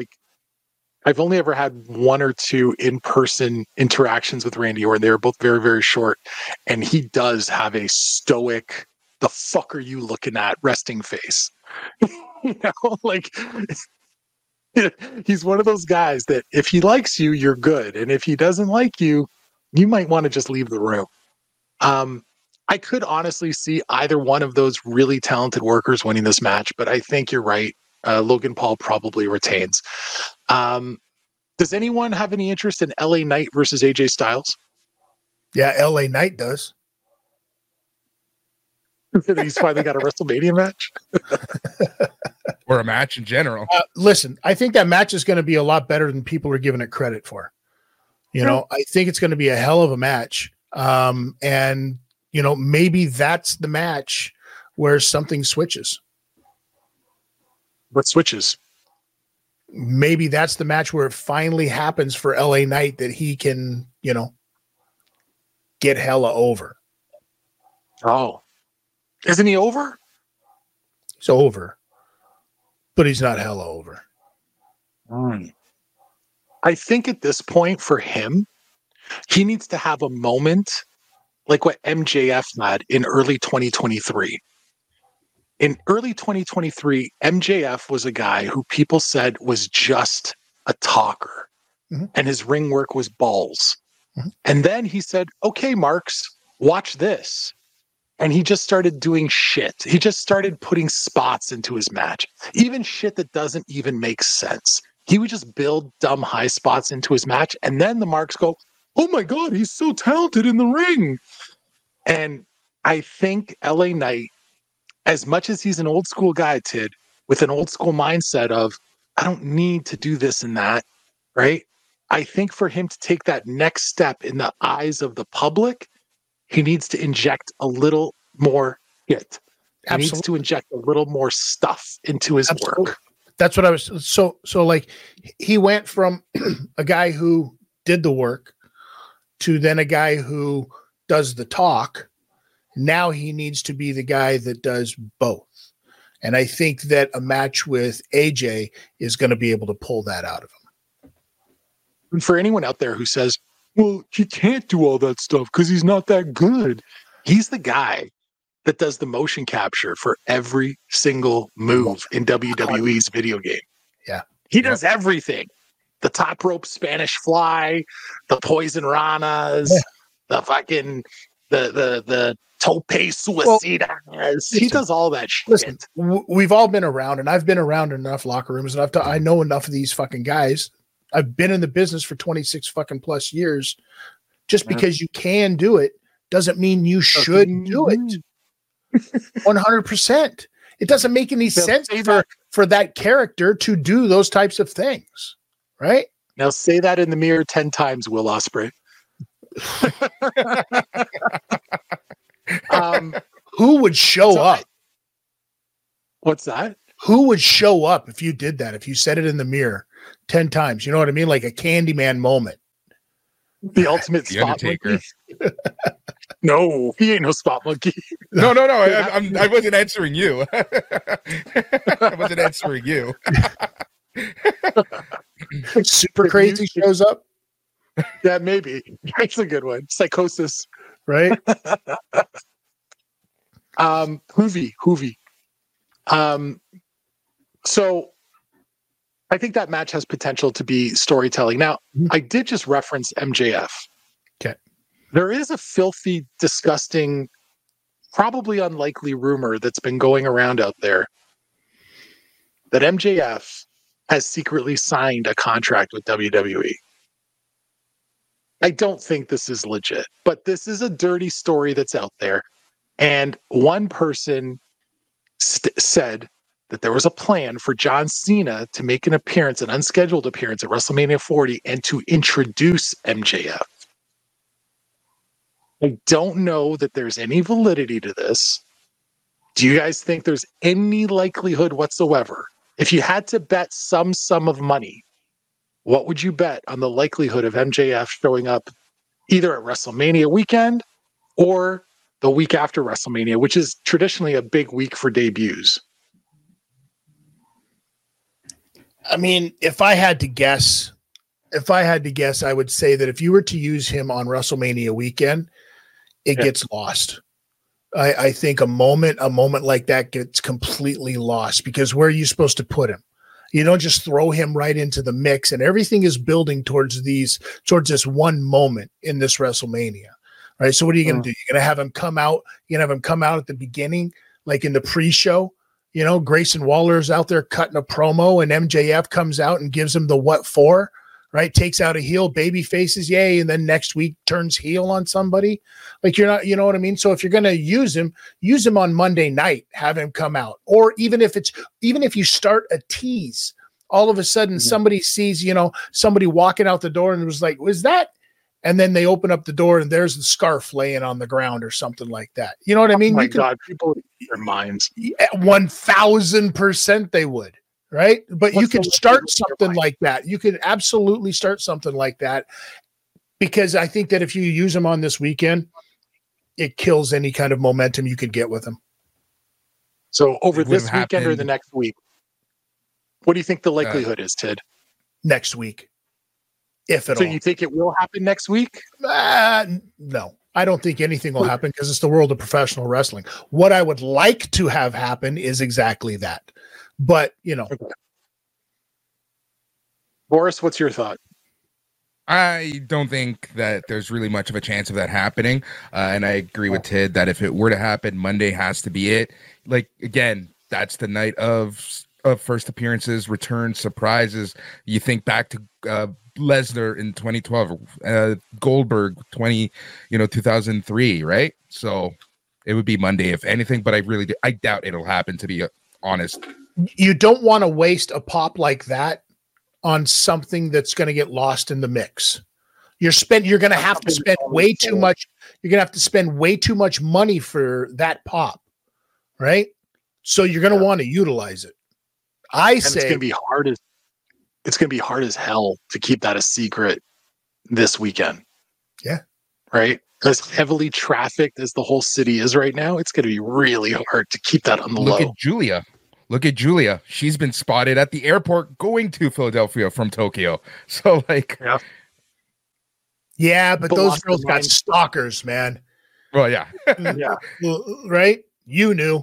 ever had one or two in-person interactions with Randy Orton. They were both very, very short. And he does have a stoic, the fuck are you looking at resting face. He's one of those guys that if he likes you, you're good. And if he doesn't like you, you might want to just leave the room. I could honestly see either one of those really talented workers winning this match, but I think you're right. Logan Paul probably retains. Does anyone have any interest in LA Knight versus AJ Styles? Yeah, LA Knight does. He's finally got a WrestleMania match? Or a match in general. Listen, I think that match is going to be a lot better than people are giving it credit for. I think it's going to be a hell of a match. And maybe that's the match where something switches. What switches? Maybe that's the match where it finally happens for LA Knight that he can, get hella over. Oh, isn't he over? He's over, but he's not hella over. I think at this point for him, he needs to have a moment like what MJF had in early 2023. In early 2023, MJF was a guy who people said was just a talker, and his ring work was balls. And then he said, okay, Marks, watch this. And he just started doing shit. He just started putting spots into his match, even shit that doesn't even make sense. He would just build dumb high spots into his match. And then the Marks go, oh my God, he's so talented in the ring. And I think LA Knight, as much as he's an old school guy, Tid, with an old school mindset of, I don't need to do this and that, right? I think for him to take that next step in the eyes of the public, he needs to inject a little more hit. He needs to inject a little more stuff into his work. That's what I was. So like he went from a guy who did the work to then a guy who does the talk. Now he needs to be the guy that does both. And I think that a match with AJ is going to be able to pull that out of him. And for anyone out there who says, well, he can't do all that stuff because he's not that good. He's the guy that does the motion capture for every single move in WWE's video game. Yeah. He does everything. The top rope Spanish fly, the poison ranas, the fucking the tope suicidas. He does all that shit. Listen, we've all been around, and I've been around enough locker rooms, and I know enough of these fucking guys. I've been in the business for 26 fucking plus years. Just because you can do it doesn't mean you should do it. 100%. It doesn't make any sense for that character to do those types of things, right? Now say that in the mirror 10 times, Will Ospreay. Who would show up? What's that? Who would show up if you did that? If you said it in the mirror 10 times, you know what I mean? Like a Candyman moment. The ultimate spot monkey. No, he ain't no spot monkey. No. I wasn't answering you. I wasn't answering you. Super Crazy shows up. Yeah, maybe. That's a good one. Psychosis. Right? Hoovy. So I think that match has potential to be storytelling. Now, I did just reference MJF. Okay. There is a filthy, disgusting, probably unlikely rumor that's been going around out there that MJF has secretly signed a contract with WWE. I don't think this is legit, but this is a dirty story that's out there. And one person said that there was a plan for John Cena to make an unscheduled appearance at WrestleMania 40 and to introduce MJF. I don't know that there's any validity to this. Do you guys think there's any likelihood whatsoever? If you had to bet some sum of money, what would you bet on the likelihood of MJF showing up either at WrestleMania weekend or the week after WrestleMania, which is traditionally a big week for debuts? I mean, if I had to guess, I would say that if you were to use him on WrestleMania weekend, it gets lost. I think a moment like that gets completely lost because where are you supposed to put him? You don't just throw him right into the mix, and everything is building towards this one moment in this WrestleMania, right? So what are you going to do? You're going to have him come out. You're going to have him come out at the beginning, like in the pre-show. You know, Grayson Waller's out there cutting a promo, and MJF comes out and gives him the what for, right? Takes out a heel, baby faces, yay, and then next week turns heel on somebody. Like you're not, you know what I mean? So if you're going to use him on Monday night, have him come out. Or even if you start a tease, all of a sudden somebody sees, somebody walking out the door and was like, was that? And then they open up the door and there's the scarf laying on the ground or something like that. You know what I mean? Oh my God, people eat their minds. 1000% they would. Right. But you could start something like that. You could absolutely start something like that because I think that if you use them on this weekend, it kills any kind of momentum you could get with them. So over this weekend or the next week, what do you think the likelihood is, Ted? Next week, if at all. So you think it will happen next week? No. I don't think anything will happen because it's the world of professional wrestling. What I would like to have happen is exactly that. But, Okay. Boris, what's your thought? I don't think that there's really much of a chance of that happening. And I agree with Tid that if it were to happen, Monday has to be it. Like, again, that's the night of first appearances, returns, surprises. You think back to Lesnar in 2012, Goldberg 2003, right? So it would be Monday if anything. But I doubt it'll happen, to be honest. You don't want to waste a pop like that on something that's going to get lost in the mix. You're going to have to spend way too much. You're going to have to spend way too much money for that pop, right? So you're going to want to utilize it. It's going to be hard as hell to keep that a secret this weekend. Yeah. Right? As heavily trafficked as the whole city is right now, it's going to be really hard to keep that on the low. Look at Julia. She's been spotted at the airport going to Philadelphia from Tokyo. So yeah, but those girls got stalkers, man. Well, yeah. Yeah. Right? You knew.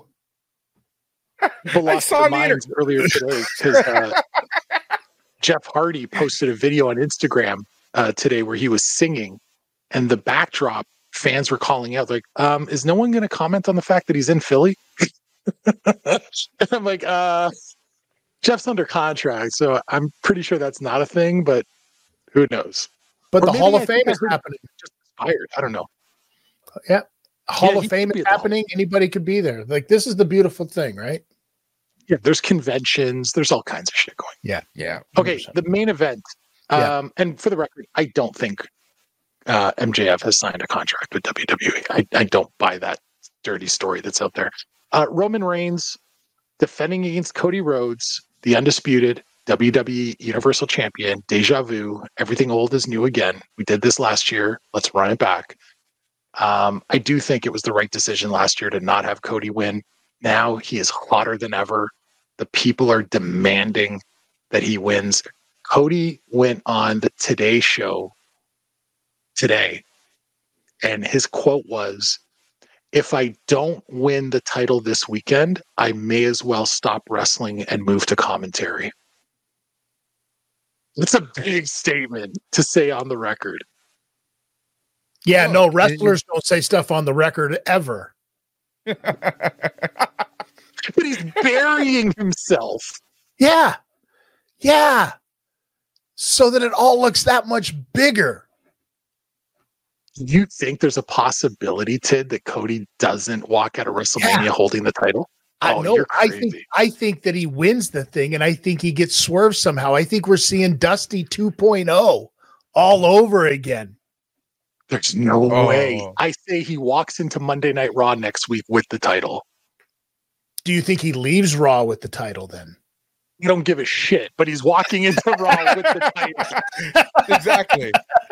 I saw minds earlier today because Jeff Hardy posted a video on Instagram today where he was singing, and the backdrop fans were calling out like, is no one going to comment on the fact that he's in Philly? And I'm like, Jeff's under contract, so I'm pretty sure that's not a thing, but who knows? But the Hall of Fame is happening. Just inspired. I don't know. Yeah. Hall of Fame is happening. Anybody could be there. Like, this is the beautiful thing, right? Yeah, there's conventions. There's all kinds of shit going. Yeah. Yeah. Okay, the main event. And for the record, I don't think MJF has signed a contract with WWE. I don't buy that dirty story that's out there. Roman Reigns defending against Cody Rhodes, the undisputed WWE Universal Champion. Deja vu. Everything old is new again. We did this last year. Let's run it back. I do think it was the right decision last year to not have Cody win. Now he is hotter than ever. The people are demanding that he wins. Cody went on the Today Show today, and his quote was, "If I don't win the title this weekend, I may as well stop wrestling and move to commentary." That's a big statement to say on the record. Yeah, no, wrestlers don't say stuff on the record ever. But he's burying himself. Yeah. Yeah. So that it all looks that much bigger. You think there's a possibility, Tid, that Cody doesn't walk out of WrestleMania holding the title? You're crazy. I think that he wins the thing, and I think he gets swerved somehow. I think we're seeing Dusty 2.0 all over again. There's no way. I say he walks into Monday Night Raw next week with the title. Do you think he leaves Raw with the title then? You don't give a shit, but he's walking into Raw with the title. Exactly.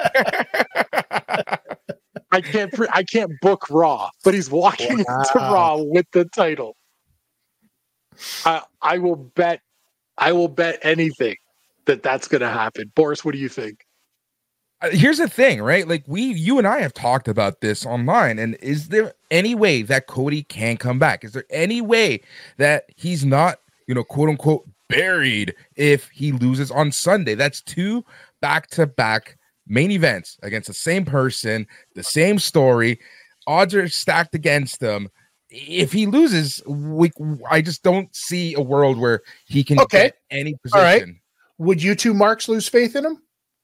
I can't book Raw, but he's walking into Raw with the title. I will bet anything that's going to happen. Boris, what do you think? Here's the thing, right? Like you and I have talked about this online, and is there any way that Cody can come back? Is there any way that he's not, quote unquote, buried if he loses on Sunday? That's 2 back-to-back main events against the same person, the same story. Odds are stacked against them. If he loses, I just don't see a world where he can get any position. All right. Would you two Marks lose faith in him?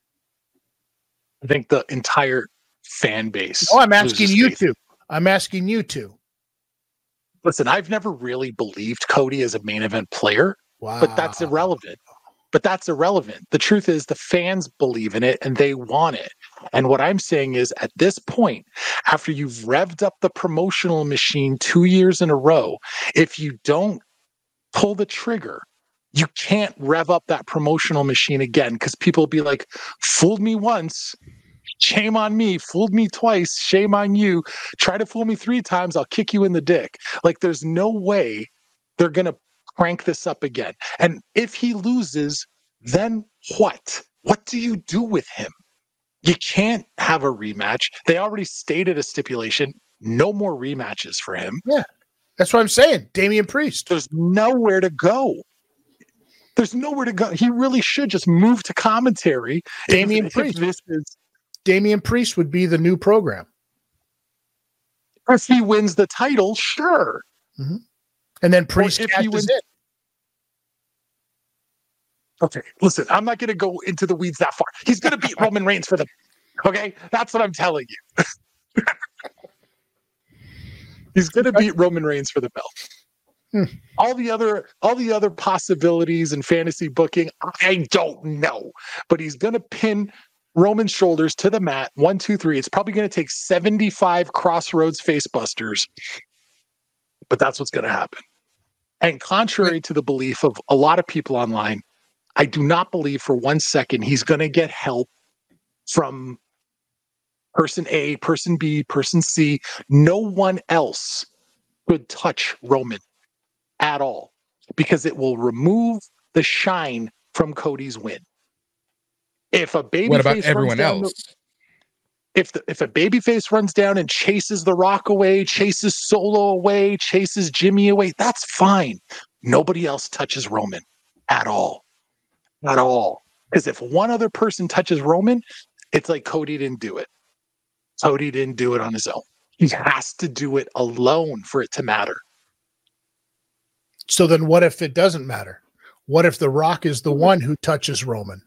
I think the entire fan base. Oh, I'm asking you two. I'm asking you two. Listen, I've never really believed Cody as a main event player, but that's irrelevant. The truth is the fans believe in it and they want it. And what I'm saying is at this point, after you've revved up the promotional machine 2 years in a row, if you don't pull the trigger, you can't rev up that promotional machine again because people will be like, fooled me once, shame on me. Fooled me twice, shame on you. Try to fool me 3 times, I'll kick you in the dick. Like, there's no way they're going to crank this up again. And if he loses, then what? What do you do with him? You can't have a rematch. They already stated a stipulation. No more rematches for him. Yeah, that's what I'm saying. Damian Priest. There's nowhere to go. He really should just move to commentary. Damian Priest would be the new program. If he wins the title, sure. Mm-hmm. And then Priest catches it. Okay, listen, I'm not going to go into the weeds that far. He's going to beat Roman Reigns for the... Okay? That's what I'm telling you. He's going to beat Roman Reigns for the belt. All the other possibilities and fantasy booking, I don't know. But he's going to pin Roman's shoulders to the mat. 1, 2, 3. It's probably going to take 75 Crossroads facebusters. But that's what's going to happen. And contrary to the belief of a lot of people online, I do not believe for 1 second he's going to get help from person A, person B, person C. No one else could touch Roman at all, because it will remove the shine from Cody's win. If a baby what about everyone else? If a babyface runs down and chases The Rock away, chases Solo away, chases Jimmy away, that's fine. Nobody else touches Roman at all. At all. Because if one other person touches Roman, it's like Cody didn't do it. Cody didn't do it on his own. He has to do it alone for it to matter. So then what if it doesn't matter? What if The Rock is the one who touches Roman?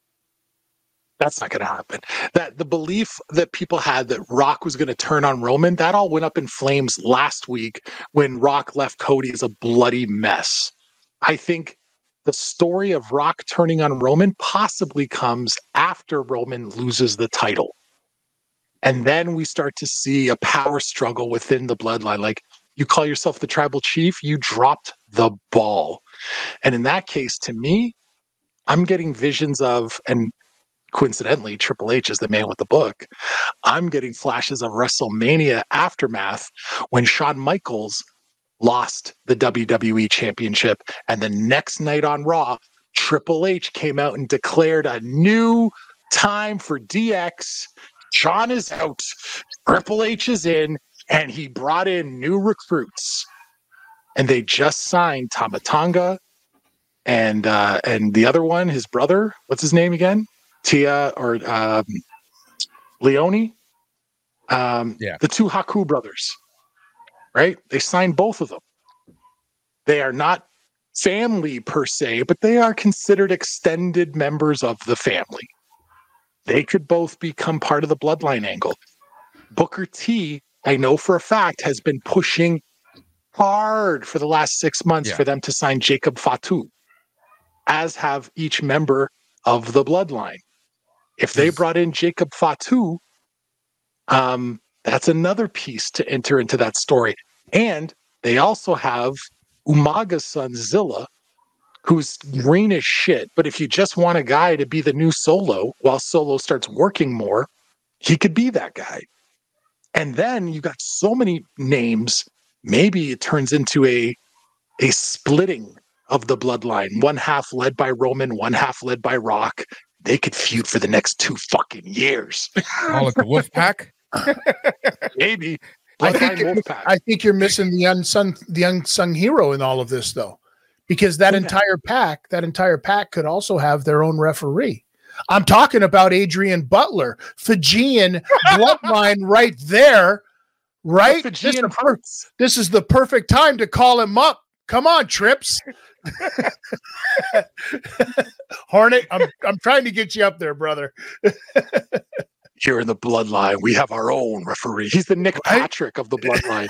That's not going to happen. That the belief that people had that Rock was going to turn on Roman, that all went up in flames last week when Rock left Cody as a bloody mess. I think the story of Rock turning on Roman possibly comes after Roman loses the title. And then we start to see a power struggle within the bloodline. Like, you call yourself the tribal chief, you dropped the ball. And in that case, to me, I'm getting visions of, and coincidentally, Triple H is the man with the book, I'm getting flashes of WrestleMania aftermath when Shawn Michaels lost the WWE Championship. And the next night on Raw, Triple H came out and declared a new time for DX. Shawn is out, Triple H is in, and he brought in new recruits. And they just signed Tama Tonga and the other one, his brother, what's his name again? Tia or Leone? The two Haku brothers, right? They signed both of them. They are not family per se, but they are considered extended members of the family. They could both become part of the bloodline angle. Booker T, I know for a fact, has been pushing hard for the last 6 months for them to sign Jacob Fatu, as have each member of the bloodline. If they brought in Jacob Fatu, that's another piece to enter into that story. And they also have Umaga's son, Zilla, who's green as shit. But if you just want a guy to be the new Solo while Solo starts working more, he could be that guy. And then you got so many names, maybe it turns into a splitting of the bloodline. One half led by Roman, one half led by Rock. They could feud for the next 2 fucking years. All at the Wolfpack? Maybe. I think you're missing the unsung hero in all of this, though, because that entire pack could also have their own referee. I'm talking about Adrian Butler, Fijian bloodline right there, right? This is the perfect time to call him up. Come on, Trips. Hornet, I'm trying to get you up there, brother. Here in the bloodline, we have our own referee. He's the Nick Patrick of the bloodline.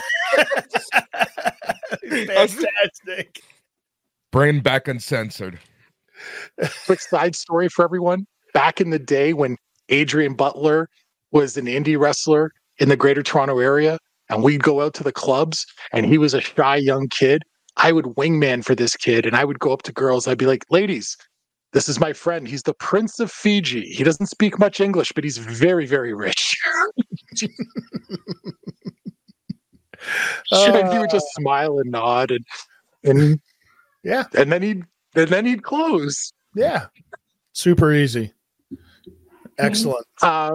Fantastic. Bring back Uncensored. Quick side story for everyone. Back in the day when Adrian Butler was an indie wrestler in the Greater Toronto area, and we'd go out to the clubs, and he was a shy young kid, I would wingman for this kid, and I would go up to girls. I'd be like, ladies, this is my friend. He's the Prince of Fiji. He doesn't speak much English, but he's very, very rich. And he would just smile and nod, and yeah, and then he'd close. Yeah, super easy. Excellent.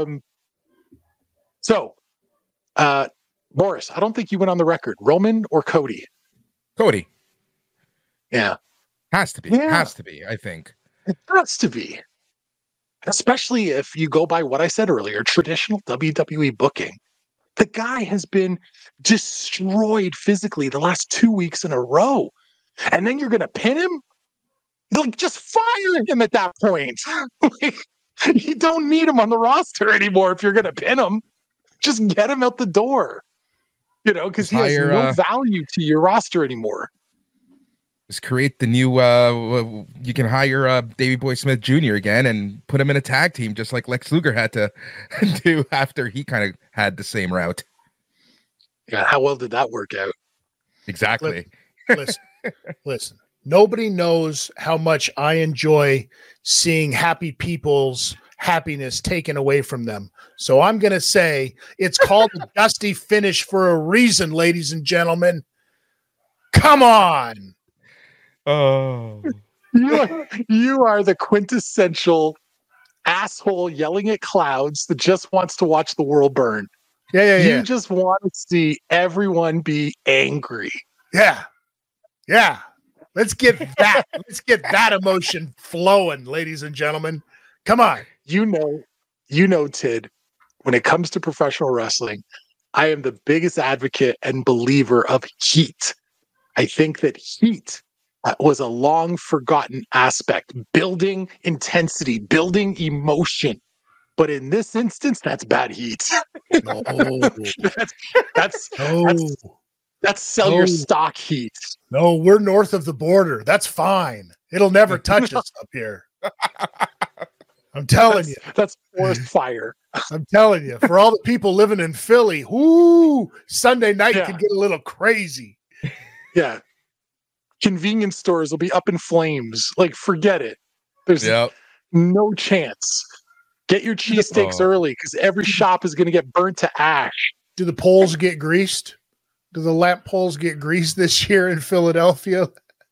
So, Boris, I don't think you went on the record. Roman or Cody? Cody. Yeah. Has to be. Yeah. Has to be, I think. It has to be. Especially if you go by what I said earlier, traditional WWE booking. The guy has been destroyed physically the last 2 weeks in a row. And then you're going to pin him? Like, just fire him at that point. You don't need him on the roster anymore if you're going to pin him. Just get him out the door. You know, because he has no value to your roster anymore. Just create the new. You can hire Davey Boy Smith Jr. again and put him in a tag team, just like Lex Luger had to do after he kind of had the same route. Yeah, how well did that work out? Exactly. Listen. Nobody knows how much I enjoy seeing happy people's happiness taken away from them. So I'm going to say it's called a dusty finish for a reason, ladies and gentlemen. Come on. Oh, you are the quintessential asshole yelling at clouds that just wants to watch the world burn. You just want to see everyone be angry. Yeah. Let's get that. Let's get that emotion flowing, ladies and gentlemen. Come on. You know, Tid, when it comes to professional wrestling, I am the biggest advocate and believer of heat. I think that heat was a long forgotten aspect, building intensity, building emotion. But in this instance, that's bad heat. No. That's sell your stock heat. No, we're north of the border. That's fine. It'll never touch us up here. I'm telling you. That's forest fire. I'm telling you. For all the people living in Philly, Sunday night can get a little crazy. Yeah. Convenience stores will be up in flames. Like, forget it. There's no chance. Get your cheesesteaks early because every shop is going to get burnt to ash. Do the poles get greased? Do the lamp poles get greased this year in Philadelphia?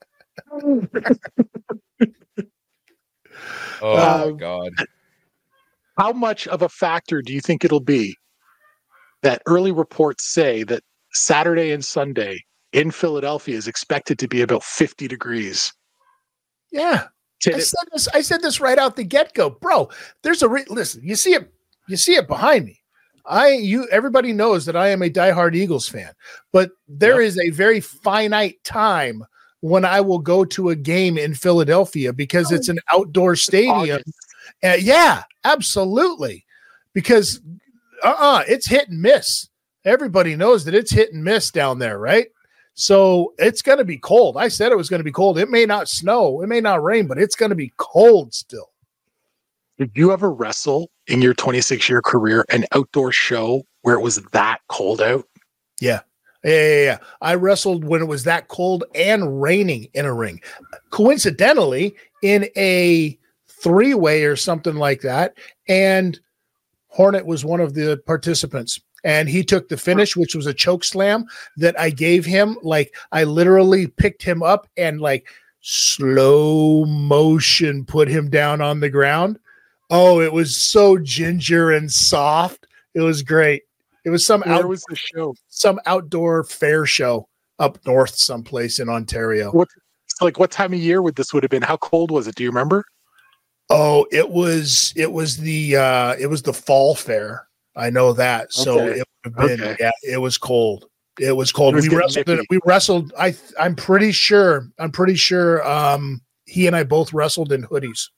Oh, God. How much of a factor do you think it'll be that early reports say that Saturday and Sunday in Philadelphia is expected to be about 50 degrees? Yeah. I said this right out the get-go. Bro, there's listen, you see it behind me. Everybody knows that I am a diehard Eagles fan, but there is a very finite time when I will go to a game in Philadelphia because it's an outdoor stadium. Yeah, absolutely. Because it's hit and miss. Everybody knows that it's hit and miss down there, right? So it's going to be cold. I said it was going to be cold. It may not snow, it may not rain, but it's going to be cold still. Did you ever wrestle in your 26-year career an outdoor show where it was that cold out? Yeah. I wrestled when it was that cold and raining in a ring. Coincidentally, in a three-way or something like that, and Hornet was one of the participants. And he took the finish, which was a choke slam that I gave him. Like, I literally picked him up and like slow motion put him down on the ground. Oh, it was so ginger and soft. It was great. It was some outdoor fair show up north someplace in Ontario. What time of year would have been? How cold was it? Do you remember? Oh, it was the fall fair. I know that. So it would have been it was cold. It was cold. We wrestled. I'm pretty sure he and I both wrestled in hoodies.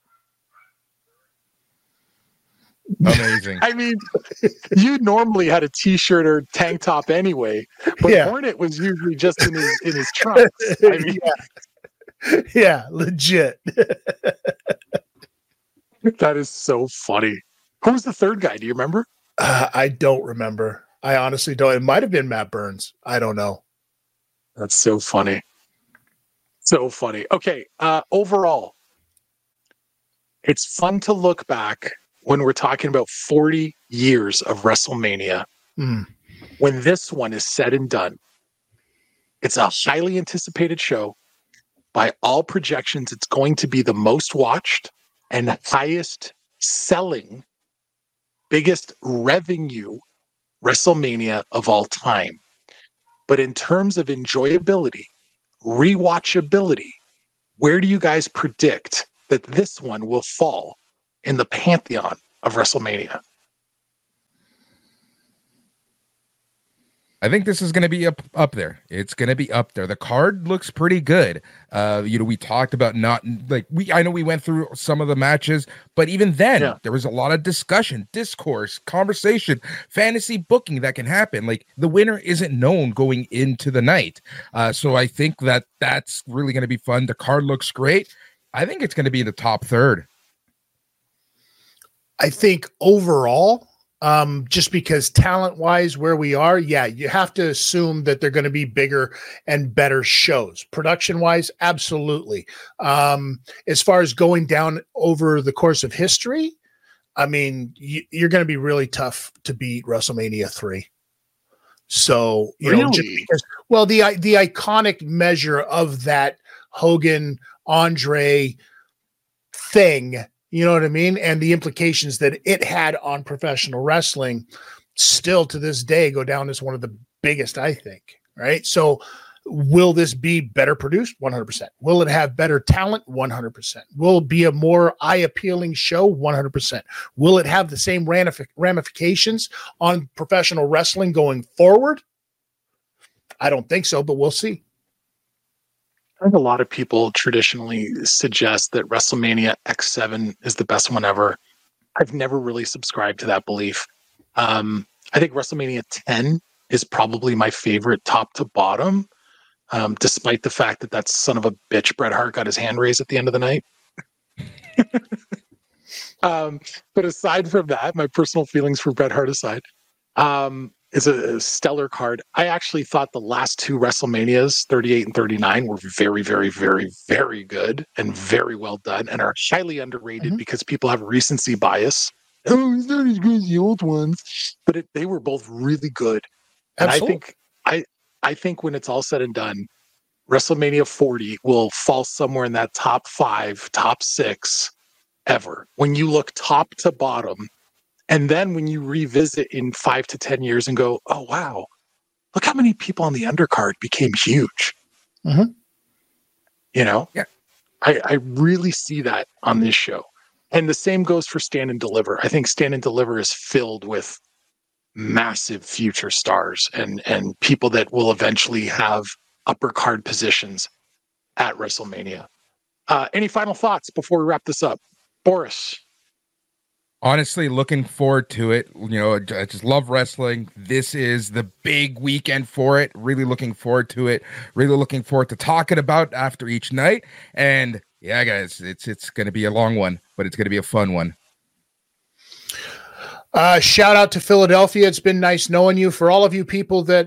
Amazing. I mean, you normally had a t-shirt or tank top anyway, but Hornet was usually just in his trunks. I mean, yeah, legit. That is so funny. Who was the third guy? Do you remember? I don't remember. I honestly don't. It might have been Matt Burns. I don't know. That's so funny. So funny. Okay. Overall, it's fun to look back when we're talking about 40 years of WrestleMania, when this one is said and done. It's a highly anticipated show. By all projections, it's going to be the most watched and highest selling, biggest revenue WrestleMania of all time. But in terms of enjoyability, rewatchability, where do you guys predict that this one will fall in the pantheon of WrestleMania? I think this is going to be up there. It's going to be up there. The card looks pretty good. We talked about I know we went through some of the matches, but even then there was a lot of discussion, discourse, conversation, fantasy booking that can happen. Like the winner isn't known going into the night. So I think that's really going to be fun. The card looks great. I think it's going to be in the top third. I think overall, just because talent-wise where we are, you have to assume that they're going to be bigger and better shows. Production-wise, absolutely. As far as going down over the course of history, I mean, you're going to be really tough to beat WrestleMania 3. So, just because, the iconic measure of that Hogan, Andre thing, you know what I mean? And the implications that it had on professional wrestling still to this day go down as one of the biggest, I think, right? So will this be better produced? 100%. Will it have better talent? 100%. Will it be a more eye-appealing show? 100%. Will it have the same ramifications on professional wrestling going forward? I don't think so, but we'll see. I think a lot of people traditionally suggest that WrestleMania X7 is the best one ever. I've never really subscribed to that belief. I think WrestleMania 10 is probably my favorite top to bottom, despite the fact that son of a bitch Bret Hart got his hand raised at the end of the night. But aside from that, my personal feelings for Bret Hart aside, is a stellar card. I actually thought the last two WrestleManias, 38 and 39, were very, very, very, very good and very well done and are highly underrated because people have recency bias. Oh, it's not as good as the old ones. But they were both really good. Absolutely. And I think when it's all said and done, WrestleMania 40 will fall somewhere in that top 5, top 6 ever. When you look top to bottom, and then when you revisit in 5 to 10 years and go, oh, wow, look how many people on the undercard became huge. Mm-hmm. Yeah. I really see that on this show. And the same goes for Stand and Deliver. I think Stand and Deliver is filled with massive future stars and people that will eventually have upper card positions at WrestleMania. Any final thoughts before we wrap this up? Boris? Honestly, looking forward to it. I just love wrestling. This is the big weekend for it. Really looking forward to it. Really looking forward to talking about after each night. And yeah, guys, it's going to be a long one, but it's going to be a fun one. Shout out to Philadelphia. It's been nice knowing you. For all of you people that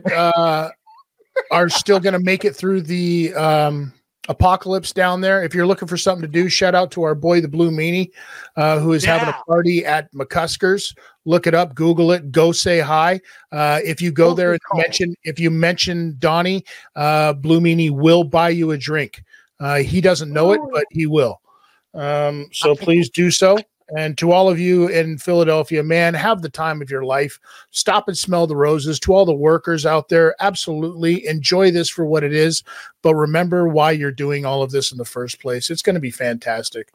are still going to make it through the apocalypse down there, if you're looking for something to do, shout out to our boy the Blue Meanie, who is having a party at McCuskers. Look it up, Google it, go say hi. If you go there and mention Donnie, Blue Meanie will buy you a drink. He doesn't know it, but he will. So please do so. And to all of you in Philadelphia, man, have the time of your life. Stop and smell the roses. To all the workers out there, absolutely enjoy this for what it is. But remember why you're doing all of this in the first place. It's going to be fantastic.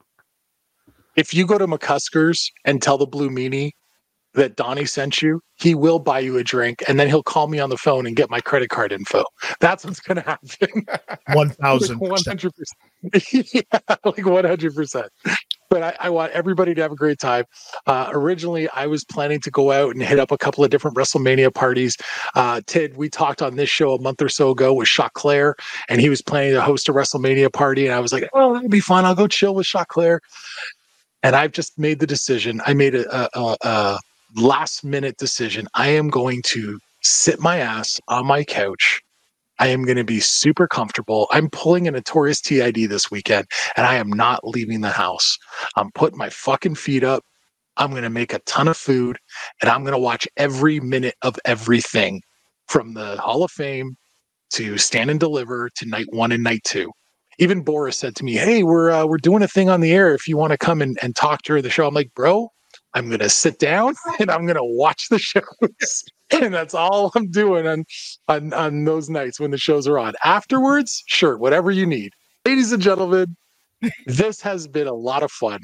If you go to McCuskers and tell the Blue Meanie that Donnie sent you, he will buy you a drink, and then he'll call me on the phone and get my credit card info. That's what's going to happen. 1,000%. 100%. Yeah, like 100%. But I want everybody to have a great time. Originally, I was planning to go out and hit up a couple of different WrestleMania parties. Tid, we talked on this show a month or so ago with Choclair, and he was planning to host a WrestleMania party. And I was like, oh, that'd be fun. I'll go chill with Choclair. And I've just made the decision. I made a last-minute decision. I am going to sit my ass on my couch. I am going to be super comfortable. I'm pulling a Notorious TID this weekend, and I am not leaving the house. I'm putting my fucking feet up. I'm going to make a ton of food, and I'm going to watch every minute of everything from the Hall of Fame to Stand and Deliver to night 1 and night 2. Even Boris said to me, hey, we're doing a thing on the air if you want to come and talk during the show. I'm like, bro, I'm going to sit down and I'm going to watch the shows. And that's all I'm doing on those nights when the shows are on. Afterwards, sure, whatever you need. Ladies and gentlemen, this has been a lot of fun.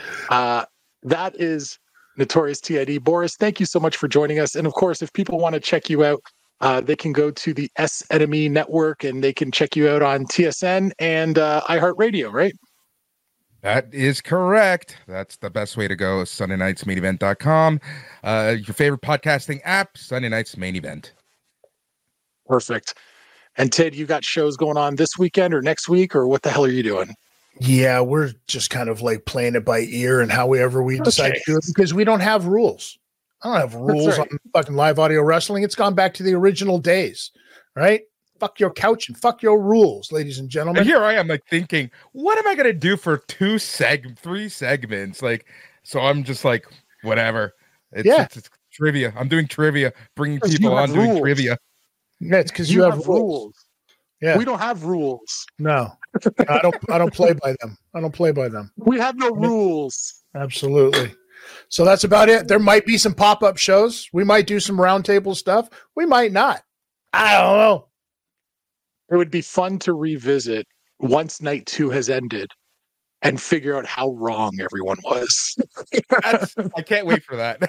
That is Notorious TID. Boris, thank you so much for joining us. And of course, if people want to check you out, they can go to the S Enemy Network and they can check you out on TSN and iHeartRadio, right? That is correct. That's the best way to go. SundayNightsMainEvent.com. Your favorite podcasting app, Sunday Nights Main Event. Perfect. And Ted, you got shows going on this weekend or next week, or what the hell are you doing? Yeah, we're just kind of like playing it by ear and however we decide to do it, because we don't have rules. I don't have rules on fucking live audio wrestling. It's gone back to the original days, right? Fuck your couch and fuck your rules, ladies and gentlemen. And here I am, like, thinking, what am I gonna do for 3 segments? Like, so I'm just like, whatever. It's trivia. I'm doing trivia, bringing people on doing trivia. Yeah, it's because you have rules. Yeah, we don't have rules. No, I don't play by them. I don't play by them. We have no rules. Absolutely. So that's about it. There might be some pop-up shows. We might do some roundtable stuff. We might not. I don't know. It would be fun to revisit once night 2 has ended and figure out how wrong everyone was. I can't wait for that.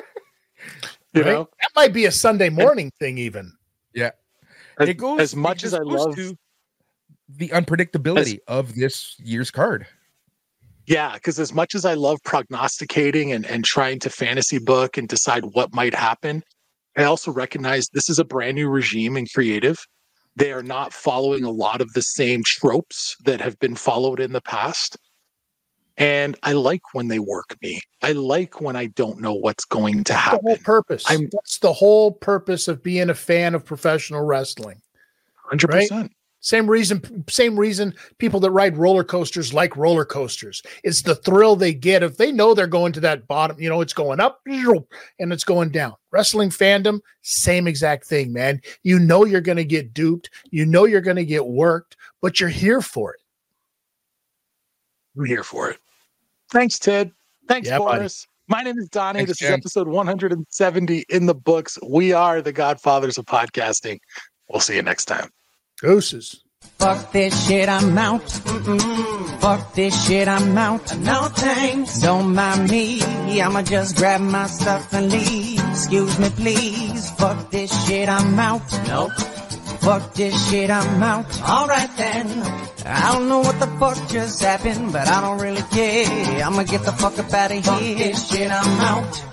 You know, that might be a Sunday morning thing even. Yeah. It goes as much as I love the unpredictability of this year's card. Yeah, because as much as I love prognosticating and trying to fantasy book and decide what might happen, I also recognize this is a brand new regime in creative. They are not following a lot of the same tropes that have been followed in the past. And I like when they work me. I like when I don't know what's going to happen. The whole purpose. That's the whole purpose of being a fan of professional wrestling. 100%. Right? Same reason people that ride roller coasters like roller coasters. It's the thrill they get if they know they're going to that bottom, it's going up and it's going down. Wrestling fandom, same exact thing, man. You know you're going to get duped. You know you're going to get worked, but you're here for it. I'm here for it. Thanks, Ted. Thanks, Boris. Buddy. My name is Donnie. Thanks, this Jen. is episode 170 in the books. We are the Godfathers of podcasting. We'll see you next time. Deuces. Fuck this shit, I'm out. Fuck this shit, I'm out. No thanks. Don't mind me. I'ma just grab my stuff and leave. Excuse me, please. Fuck this shit, I'm out. Nope. Fuck this shit, I'm out. Alright then. I don't know what the fuck just happened, but I don't really care. I'ma get the fuck up out of here. Fuck this shit, I'm out.